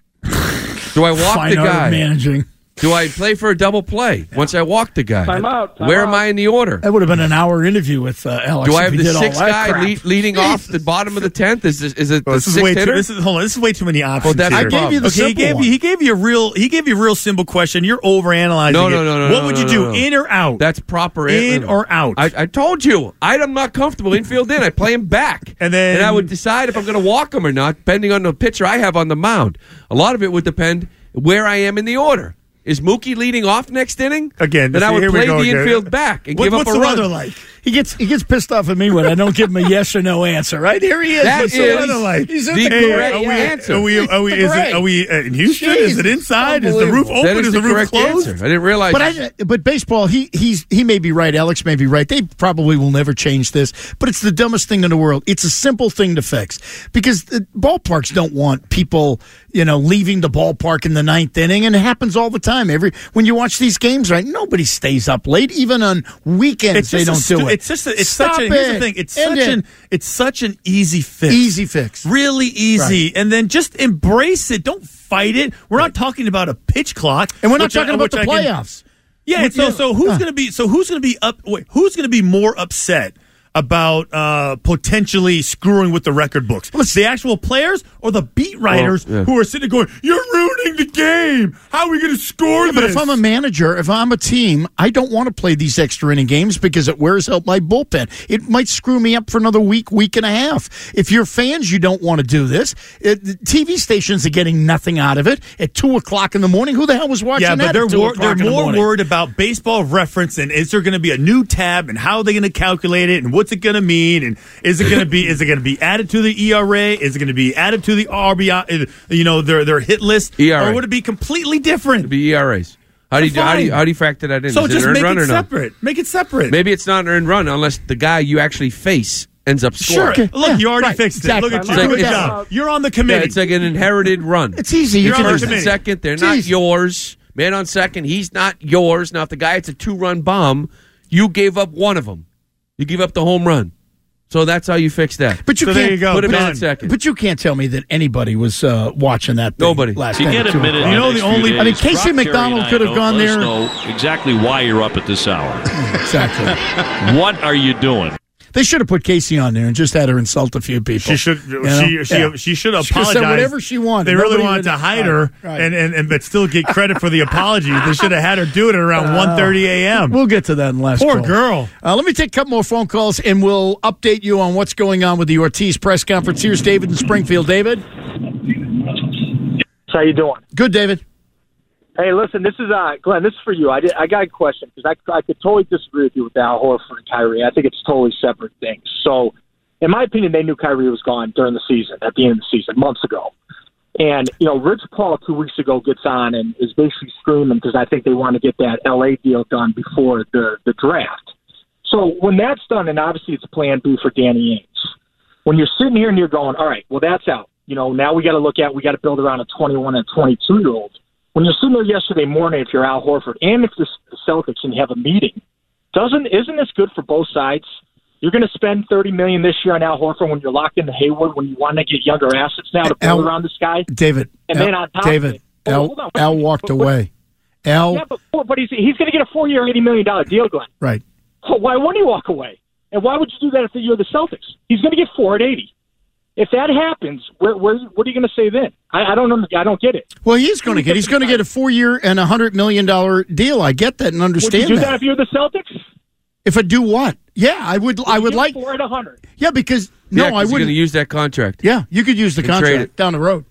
Do I walk Fine the art of guy? managing. Do I play for a double play once I walk the guy? Time out, time Where out. am I in the order? That would have been an hour interview with uh, Alex. Do I if have he the did all sixth that guy crap. lead, leading off the bottom of the tenth? Is this, is it Well, the this is sixth way too. hitter? This is hold on. This is way too many options. that's here. the problem. I gave you the okay, he simple gave one. you he gave you a real he gave you a real simple question. You're overanalyzing No, it. no, no, no. What no, would no, you do, no, no. in or out? That's proper. In or out? I, I told you. I'm not comfortable infield in. I play him back. And then- and I would decide if I'm going to walk him or not, depending on the pitcher I have on the mound. A lot of it would depend where I am in the order. Is Mookie leading off next inning? Again, then see, I would here we play go the again. infield back and What- give up what's a the run. weather like? He gets he gets pissed off at me when I don't give him a yes or no answer. Right here he is. That What's is the weather like? He's in the the correct gray. Are we, answer. Are we, are we, is it, are we uh, in Houston? Is it inside? Is the roof Unbelievable. open? That is, is the, the roof correct closed? answer. I didn't realize. But I, but baseball, he he's he may be right. Alex may be right. They probably will never change this. But it's the dumbest thing in the world. It's a simple thing to fix because the ballparks don't want people, you know, leaving the ballpark in the ninth inning, and it happens all the time. Every when you watch these games, right? Nobody stays up late, even on weekends. It's They just don't a do stu- it. It's just a, it's Stop such a here's it. the thing. It's End such it. an it's such an easy fix. Easy fix. Really easy. Right. And then just embrace it. Don't fight it. We're not talking about a pitch clock. And we're not which I- talking about which the I can- playoffs. Yeah, and so so who's going to be so who's going to be up wait, who's going to be more upset about uh, potentially screwing with the record books? The actual players or the beat writers Well, yeah. who are sitting there going, "You're ruining the game. How are we going to score Yeah, this?" but if I'm a manager, if I'm a team, I don't want to play these extra inning games because it wears out my bullpen. It might screw me up for another week, week and a half. If you're fans, you don't want to do this. It, the T V stations are getting nothing out of it at two o'clock in the morning. Who the hell was watching yeah, that but they're at two wor- o'clock they're in the more morning? worried about baseball reference and is there going to be a new tab and how are they going to calculate it and what's it going to mean and is it going to be is it going to be added to the E R A? Is it going to be added to the R B I? uh, You know, their their hit list, E R A. or would it be completely different? It'd be E R As. How do you do, how do you how do you factor that in? So Is it just earned make run it or no? separate. Make it separate. Maybe it's not an earned run unless the guy you actually face ends up Sure. scoring. Look, Yeah, you already right. fixed Exactly. it. Look at you. It's like- Good it's- job. You're on the Yeah, committee. it's like an inherited run. It's easy. You Your can first do and it. second, they're It's not easy. yours. Man on second, he's not yours. Now, if the guy hits a two-run bomb, you gave up one of them. You give up the home run. So that's how you fix that. But you So can't there you go. Put him in Done. at second. But you can't tell me that anybody was uh, watching that. Thing Nobody. Last To night get at a two minute, o'clock. You know, in the next few only- days, I mean, Casey Brock Terry McDonald and I could have know- gone let there. us know exactly why you're up at this hour. Exactly. What are you doing? They should have put Casey on there and just had her insult a few people. She should. You know? She she, Yeah. she should She could've apologize. said whatever she wanted. They really Nobody wanted would- to hide right, her right. and, and, and but still get credit for the apology. They should have had her do it at around one thirty a.m. We'll get to that in last Poor call. girl. Uh, let me take a couple more phone calls, and we'll update you on what's going on with the Ortiz press conference. Here's David in Springfield. David? How you doing? Good, David. Hey, listen, this is uh, Glenn. This is for you. I did, I got a question because I I could totally disagree with you with Al Horford and Kyrie. I think it's totally separate things. So, in my opinion, they knew Kyrie was gone during the season, at the end of the season, months ago. And you know, Rich Paul two weeks ago gets on and is basically screaming because I think they want to get that L A deal done before the the draft. So when that's done, and obviously it's Plan B for Danny Ainge. When you're sitting here and you're going, all right, well that's out. You know, now we got to look at we got to build around a twenty-one and twenty-two year old. When you're sitting there yesterday morning, if you're Al Horford and if the Celtics and you have a meeting, doesn't isn't this good for both sides? You're going to spend thirty million dollars this year on Al Horford when you're locked into Hayward, when you want to get younger assets now to build Al, around this guy. David. And Al, then on top David. of it, oh, Al, hold on, Al wait, walked but- but- away. Al. Yeah, but, but he's he's going to get a four year, eighty million dollar deal, Glenn. Right. So why wouldn't he walk away? And why would you do that if you're the Celtics? He's going to get four at eighty. If that happens, where, where, what are you going to say then? I, I don't know. I don't get it. Well, he's going to get. He's going to get a four-year and a hundred million dollar deal. I get that and Would understand you do that. that. if you're the Celtics? If I do what? Yeah, I would. I would Get like. four at a hundred. Yeah, because no, Yeah, 'cause I you're wouldn't. going to use that contract. Yeah, you could use the And trade contract it. down the road.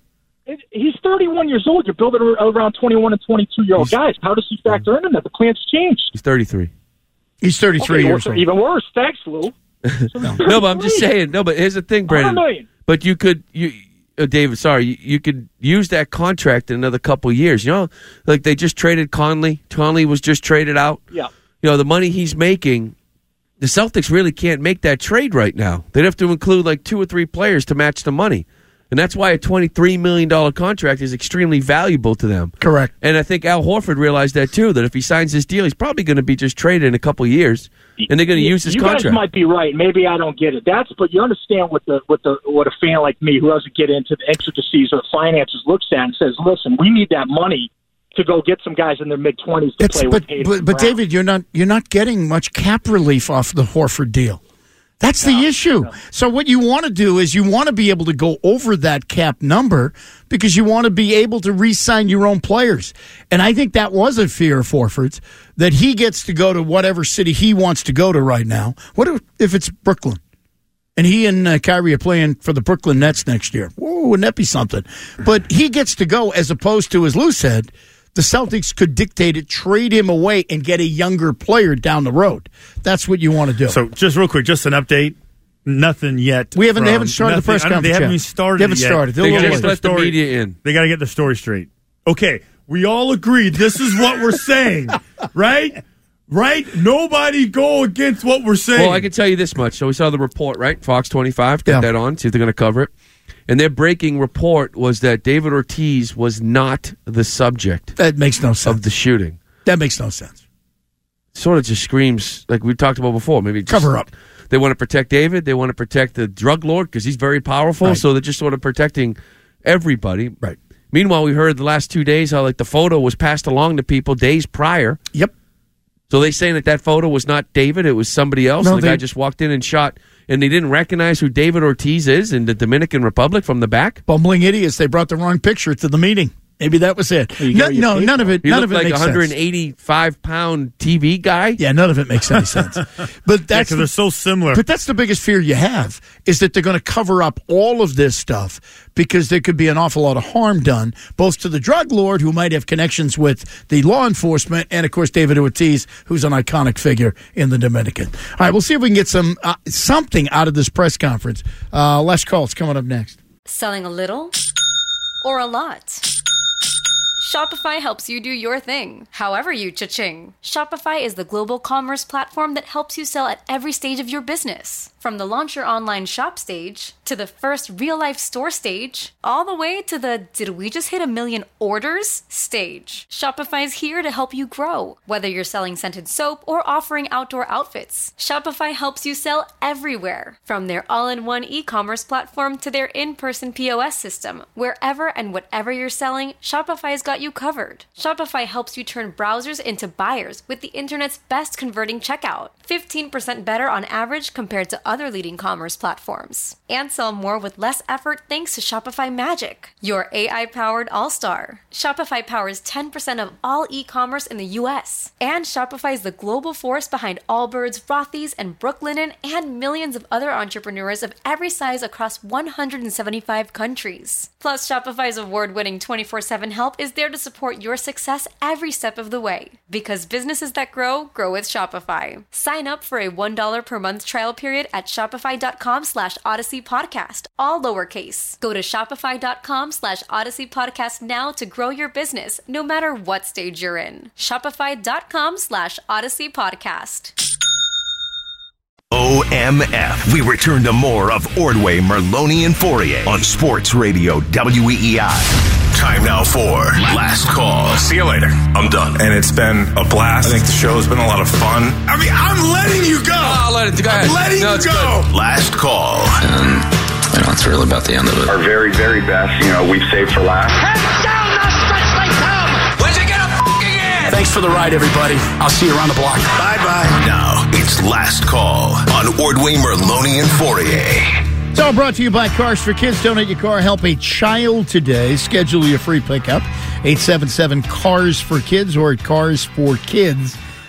it, he's thirty-one years old. You're building around twenty-one and twenty-two-year-old guys. How does he factor in that? The plan's changed. He's thirty-three. He's thirty-three okay, years old. Even worse. Thanks, Lou. no. no, but I'm just saying. No, but here's the thing, Brandon. But you could, you, uh, David, sorry, you, you could use that contract in another couple of years. You know, like they just traded Conley. Conley was just traded out. Yeah. You know, the money he's making, the Celtics really can't make that trade right now. They'd have to include like two or three players to match the money. And that's why a twenty-three million dollars contract is extremely valuable to them. Correct. And I think Al Horford realized that too, that if he signs this deal, he's probably going to be just traded in a couple of years, and they're going to use his you contract. You guys might be right. Maybe I don't get it. That's, but you understand what the what the what a fan like me who doesn't get into the intricacies of finances looks at and says, listen, we need that money to go get some guys in their mid-twenties to it's, play but, with Tatum. But, but David, you're not you're not getting much cap relief off the Horford deal. That's the no, issue. No. So what you want to do is you want to be able to go over that cap number because you want to be able to re-sign your own players. And I think that was a fear of Horford's, that he gets to go to whatever city he wants to go to right now. What if, if it's Brooklyn? And he and uh, Kyrie are playing for the Brooklyn Nets next year. Whoa, wouldn't that be something? But he gets to go as opposed to, as Lou said, the Celtics could dictate it, trade him away, and get a younger player down the road. That's what you want to do. So, just real quick, just an update. Nothing yet. We haven't. From, they haven't started nothing, the press conference. They haven't yet. even started. They haven't yet. started. They got to let the story, media in. They got to get the story straight. Okay, we all agreed. This is what we're saying, right? Right? Nobody go against what we're saying. Well, I can tell you this much. So we saw the report, right? Fox twenty-five. Got yeah. that on. See if they're going to cover it. And their breaking report was that David Ortiz was not the subject. That makes no sense of the shooting. That makes no sense. Sort of just screams like we talked about before. Maybe just, cover up. They want to protect David. They want to protect the drug lord because he's very powerful. Right. So they're just sort of protecting everybody. Right. Meanwhile, we heard the last two days how like the photo was passed along to people days prior. Yep. So they saying that that photo was not David, it was somebody else. No, and the they, guy just walked in and shot, and they didn't recognize who David Ortiz is in the Dominican Republic from the back. Bumbling idiots! They brought the wrong picture to the meeting. Maybe that was it. No, no none of it. He none looked of it like makes a one hundred eighty-five pound T V guy. Yeah, none of it makes any sense. But that's yeah, because they're so similar. But that's the biggest fear you have is that they're going to cover up all of this stuff because there could be an awful lot of harm done, both to the drug lord who might have connections with the law enforcement, and of course David Ortiz, who's an iconic figure in the Dominican. All right, we'll see if we can get some uh, something out of this press conference. Uh, last call. It's coming up next. Selling a little or a lot? Shopify helps you do your thing, however you cha-ching. Shopify is the global commerce platform that helps you sell at every stage of your business. From the launch your online shop stage, to the first real-life store stage, all the way to the did we just hit a million orders stage. Shopify's here to help you grow. Whether you're selling scented soap or offering outdoor outfits, Shopify helps you sell everywhere. From their all-in-one e-commerce platform to their in-person P O S system, wherever and whatever you're selling, Shopify's got you covered. Shopify helps you turn browsers into buyers with the internet's best converting checkout. fifteen percent better on average compared to other leading commerce platforms. And sell more with less effort thanks to Shopify Magic, your A I-powered all-star. Shopify powers ten percent of all e-commerce in the U S. And Shopify is the global force behind Allbirds, Rothy's, and Brooklinen, and millions of other entrepreneurs of every size across one hundred seventy-five countries. Plus, Shopify's award-winning twenty-four seven help is there to support your success every step of the way. Because businesses that grow, grow with Shopify. Sign up for a one dollar per month trial period at shopify.com slash Odyssey Podcast, all lowercase. Go to shopify.com slash Odyssey Podcast now to grow your business, no matter what stage you're in. Shopify.com slash Odyssey Podcast. O M F. We return to more of Ordway, Merloni, and Fourier on Sports Radio W E E I. Time now for Last Call. See you later. I'm done. And it's been a blast. I think the show's been a lot of fun. I mean, I'm letting you go. Oh, I'll let it go. I'm letting no, you go. Good. Last Call. Um, you know, it's really about the end of it. Our very, very best, you know, we've saved for last. Head down the stretch they come. When'd you get a f***ing in? Thanks for the ride, everybody. I'll see you around the block. Bye-bye. Now, it's Last Call on Ordway, Merloni, and Fourier. It's all brought to you by Cars for Kids. Donate your car. Help a child today. Schedule your free pickup. eight seven seven, C A R S for Kids or at cars for kids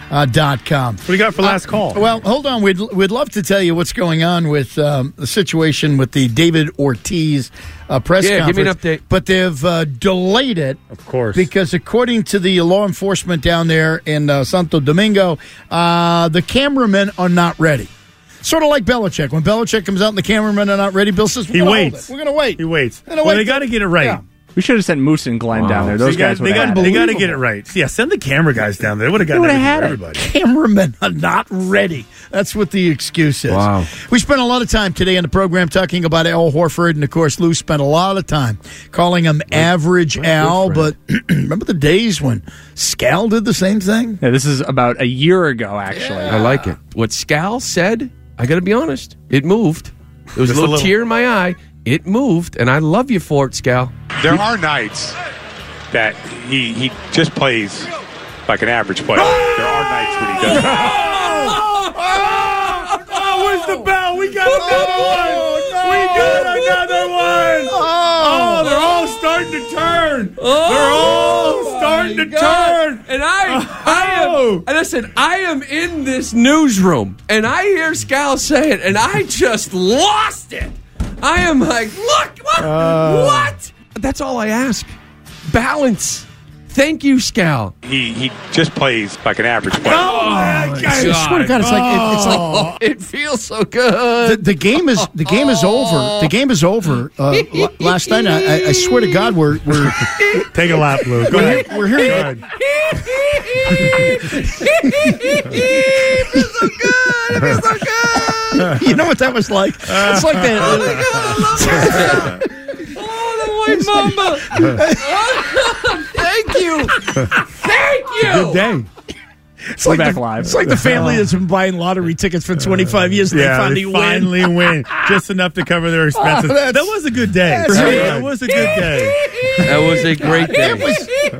Uh, dot com. What do you got for last uh, call? Well, hold on. We'd we'd love to tell you what's going on with um, the situation with the David Ortiz uh, press yeah, conference. give me an update. But they've uh, delayed it, of course, because according to the law enforcement down there in uh, Santo Domingo, uh, the cameramen are not ready. Sort of like Belichick. When Belichick comes out and the cameramen are not ready, Bill says, he waits. We're going to wait. He waits. Well, wait they got to get it right. Yeah. We should have sent Moose and Glenn wow. down there. Those so guys got, they got they got to get it right. Yeah, send the camera guys down there. They would have gotten had everybody. Cameramen are not ready. That's what the excuse is. Wow. We spent a lot of time today in the program talking about Al Horford, and of course, Lou spent a lot of time calling him right. Average right. Al. But remember the days when Scal did the same thing? Yeah, this is about a year ago, actually. Yeah. I like it. What Scal said, I got to be honest, it moved. There was Just a little, a little tear in my eye. It moved, and I love you for it, Scal. There are nights that he he just plays like an average player. There are nights when he doesn't. Oh, oh, oh, where's the bell? We got another one. We got another one. Oh, they're all starting to turn. They're all starting to turn. And I, I am, and I said, I am in this newsroom, and I hear Scal say it, and I just lost it. I am like, look, what? Uh, what? That's all I ask. Balance. Thank you, Scal. He he just plays like an average player. Oh, my God. I swear to God, it's like, it, it's like oh, it feels so good. The, the game is the game is over. The game is over. Uh, l- last night, I, I swear to God, we're we're take a lap, Lou. Go we're, ahead. We're hearing. It feels so good. It feels so good. You know what that was like? Uh, it's like that. Oh my God, I love it. Oh, the white mamba. Thank you. Thank you. Good day. It's like, back the, live. it's like the family that's been buying lottery tickets for twenty-five years and yeah, they finally they win. finally win. Just enough to cover their expenses. Oh, that was a good day. That was a good day. That was a great day. It was,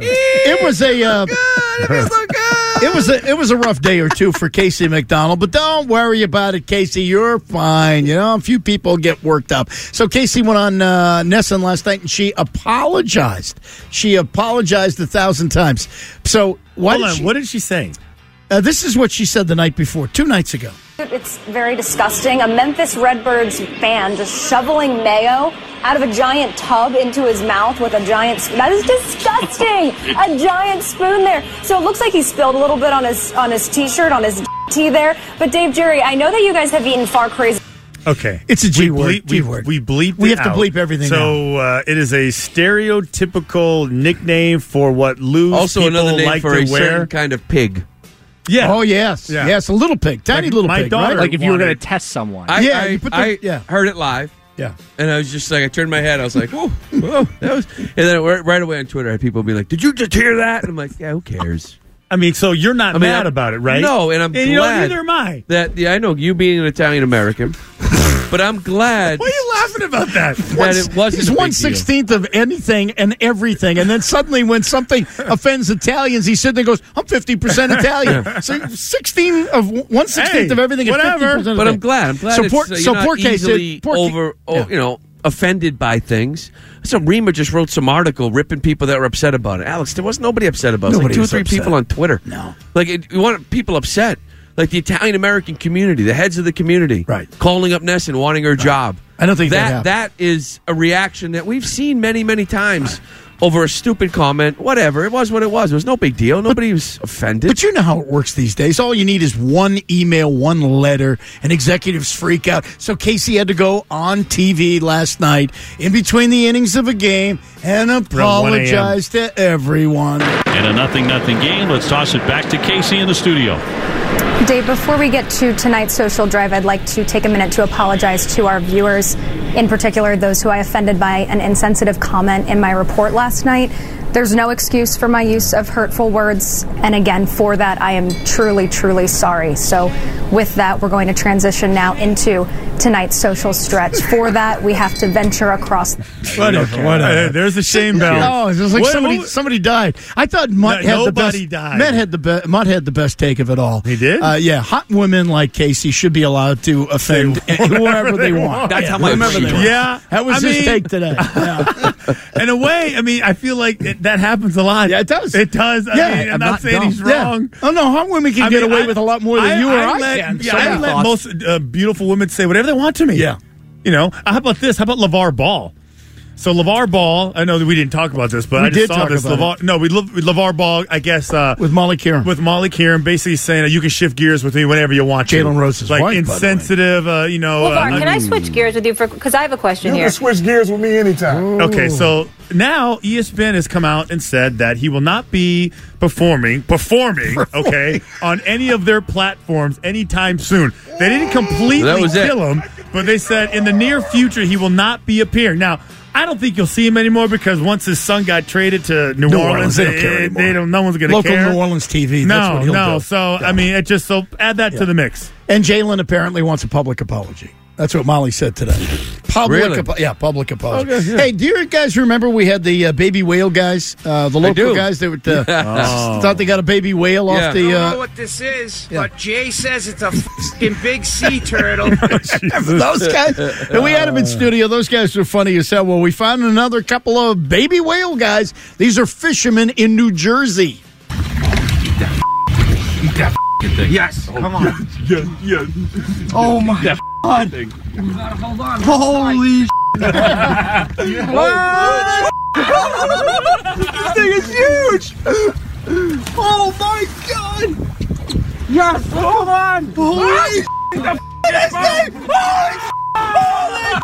it was a uh, it was so good. It was a it was a rough day or two for Casey McDonald, but don't worry about it, Casey. You're fine. You know, a few people get worked up. So Casey went on uh, Nesson last night and she apologized. She apologized a thousand times. So why Hold did on, she, what did she say? Uh, this is what she said the night before, two nights ago. It's very disgusting. A Memphis Redbirds fan just shoveling mayo out of a giant tub into his mouth with a giant spoon. That is disgusting. A giant spoon there. So it looks like he spilled a little bit on his on his t-shirt, on his tee there. But Dave, Jerry, I know that you guys have eaten far crazy. Okay. It's a G we word. Bleep, G we, word. We bleep We it have to out. bleep everything So uh, it is a stereotypical nickname for what Lou's Also people another name like for to a wear. certain kind of pig. Yeah. Oh, yes. Yeah. Yes, a little pig. Tiny Like little my pig, daughter right? Like if you were wanted- going to test someone. I, Yeah, I, you put the- I yeah. heard it live. Yeah. And I was just like, I turned my head. I was like, whoa, whoa, that was. And then right, right away on Twitter, I had people be like, "Did you just hear that?" And I'm like, "Yeah, who cares?" I mean, so you're not I mean, mad I'm- about it, right? No, and I'm and, you know, glad. neither am I. That yeah, I know you being an Italian American, but I'm glad Why are you laughing about that? that it wasn't. He's a big one deal. sixteenth of anything and everything, and then suddenly, when something offends Italians, he sits there and goes, "I'm fifty percent Italian." So sixteen of one sixteenth Hey, of everything is whatever. fifty percent. But I'm glad. I'm glad. So it's, poor, uh, so you're poor not case, easily poor over, oh, yeah. you know, offended by things. So Rima just wrote some article ripping people that were upset about it. Alex, there was nobody upset about it. Nobody Like two or was three upset. people on Twitter. No. Like it, you want people upset. Like the Italian American community, the heads of the community, Right. calling up Ness and wanting her job. I don't think that that that is a reaction that we've seen many, many times over a stupid comment. Whatever. It was what it was. It was no big deal. Nobody was offended. But you know how it works these days. All you need is one email, one letter, and executives freak out. So Casey had to go on T V last night in between the innings of a game and apologize to everyone. In a nothing nothing game, let's toss it back to Casey in the studio. Dave, before we get to tonight's social drive, I'd like to take a minute to apologize to our viewers, in particular those who I offended by an insensitive comment in my report last night. There's no excuse for my use of hurtful words, and again, for that, I am truly, truly sorry. So with that, we're going to transition now into tonight's social stretch. For that, we have to venture across. Whatever, whatever. Uh, there's a shame bell. Oh, it was like What- somebody what- somebody died. I thought Mutt No, had the best. nobody died. Matt had the be- Mutt had the best take of it all. He did? Uh, yeah, hot women like Casey should be allowed to offend Say whoever whatever they they want. want. That's Yeah. how my Remember there. Yeah. That was I his mean- take today. Yeah. In a way, I mean, I feel like it, that happens a lot. Yeah, it does. It does. I Yeah, mean, I'm, I'm not, not saying dumb. he's Yeah. wrong. Oh, no, how women can I get mean, away I- with a lot more than I, you or I, let, can. Yeah, So I many let thoughts. most uh, beautiful women say whatever they want to me. Yeah. You know, how about this? How about LeVar Ball? So LeVar Ball, I know that we didn't talk about this, but We I just did saw talk this. about LeVar, no, we love LeVar Ball. I guess uh, With Molly Kieran. with Molly Kieran, basically saying uh, you can shift gears with me whenever you want to. Jalen Rose's like wife, by the way. insensitive. Uh, you know, LeVar, uh, can I switch gears with you for because I have a question You here. can switch gears with me anytime. Okay, so now E S P N has come out and said that he will not be performing, performing, okay, on any of their platforms anytime soon. They didn't completely That was it. kill him, but they said in the near future he will not be appearing. Now, I don't think you'll see him anymore because once his son got traded to New, New Orleans, Orleans, they don't they, care they anymore. don't. No one's going to Local care. New Orleans T V. No, That's what he'll no. do. So I mean, it just so add that to the mix. And Jalen apparently wants a public apology. That's what Molly said today. Public, Really? apo- yeah, public apology. Okay, yeah. Hey, do you guys remember we had the uh, baby whale guys, uh, the local do. guys that would, uh, Oh. thought they got a baby whale Yeah. off the. I don't know Uh, what this is, yeah. but Jay says it's a fucking big sea turtle. those guys, and we had them in studio. Those guys were funny as hell. Well, we found another couple of baby whale guys. These are fishermen in New Jersey. Yes, come on. Yeah, yeah. Oh my god. Hold on. Holy This thing is huge. Oh my god. Yes, hold on. Holy the this thing. Holy Holy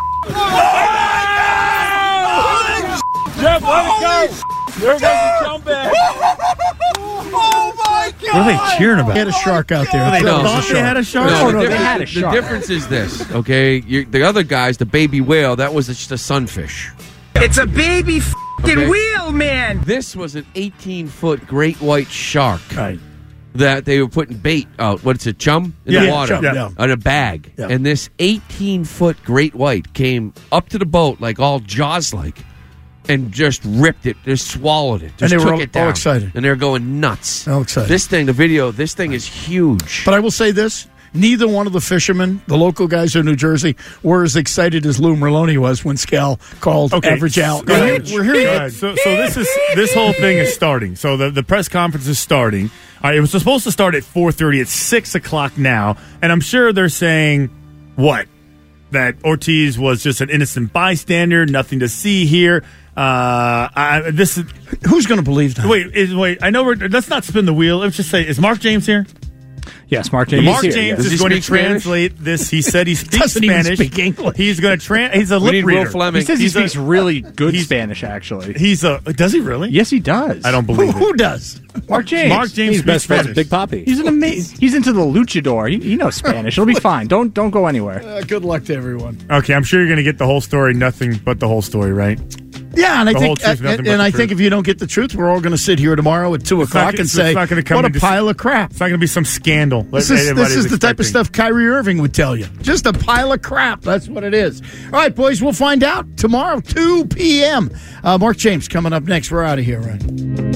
Holy Jeff, let it go. There goes the comeback. Oh my god. What are they cheering about? They had a shark out there. They That was thought a they had a shark. No, Oh, the, no, they difference, had a the shark. difference is this, okay? you the other guys, the baby whale, that was just a sunfish. It's a baby fucking Okay. wheel, man. This was an eighteen-foot great white shark Right. that they were putting bait out. What's it, chum? In Yeah, the yeah, water. chum, yeah. On a bag. Yeah. And this eighteen-foot great white came up to the boat like all Jaws-like and just ripped it, just swallowed it, just And they were took all- it down. all excited. And they're going nuts. All excited. This thing, the video, this thing is huge. But I will say this. Neither one of the fishermen, the local guys in New Jersey, were as excited as Lou Merloni was when Scal called Okay, average out. Go ahead. We're here. Go ahead. So, so this is this whole thing is starting. So the, the press conference is starting. All right, it was supposed to start at four thirty. It's six o'clock now, and I'm sure they're saying what that Ortiz was just an innocent bystander, nothing to see here. Uh, I, this is Who's going to believe that? wait. Is, wait, I know. We're, let's not spin the wheel. Let's just say, is Mark James here? Yes, Mark James. Mark is here, James yes. Does he is going to speak Spanish? translate this. He said he speaks Doesn't even Spanish. speak English. He's going to trans. He's a We lip need reader. Will Fleming. He says he He's a- speaks really good he's- Spanish, actually. He's a. Does he really? Yes, he does. I don't Who, believe it. who does? Mark James. Mark James He's speaks best friends Spanish. with Big Poppy. He's an amazing. He's into the luchador. He, he knows Spanish. It'll be fine. Don't don't go anywhere. Uh, good luck to everyone. Okay, I'm sure you're going to get the whole story. Nothing but the whole story, right? Yeah, and I The whole think, truth, uh, nothing and, but and the I truth. think if you don't get the truth, we're all going to sit here tomorrow at two It's not o'clock gonna- and it's say, not gonna come "What a into- pile of crap." It's not going to be some scandal. This is, this is the type of stuff Kyrie Irving would tell you. Just a pile of crap. That's what it is. All right, boys, we'll find out tomorrow, two p.m. Uh, Mark James coming up next. We're out of here, right?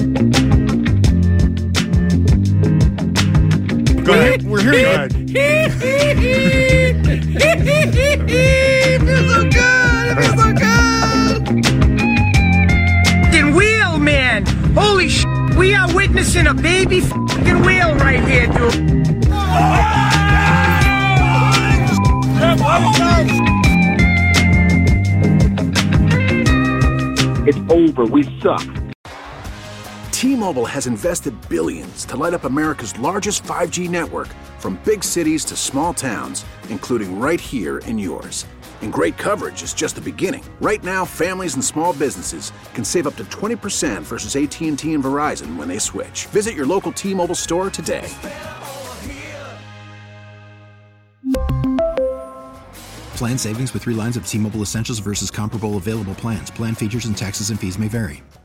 Go ahead. We're here. Go ahead. It feels so good. It feels so good. Fucking wheel, man. Holy sh! We are witnessing a baby fucking wheel right here, dude. It's over. We suck. T-Mobile has invested billions to light up America's largest five G network, from big cities to small towns, including right here in yours. And great coverage is just the beginning. Right now, families and small businesses can save up to twenty percent versus A T and T and Verizon when they switch. Visit your local T-Mobile store today. Plan savings with three lines of T-Mobile Essentials versus comparable available plans. Plan features and taxes and fees may vary.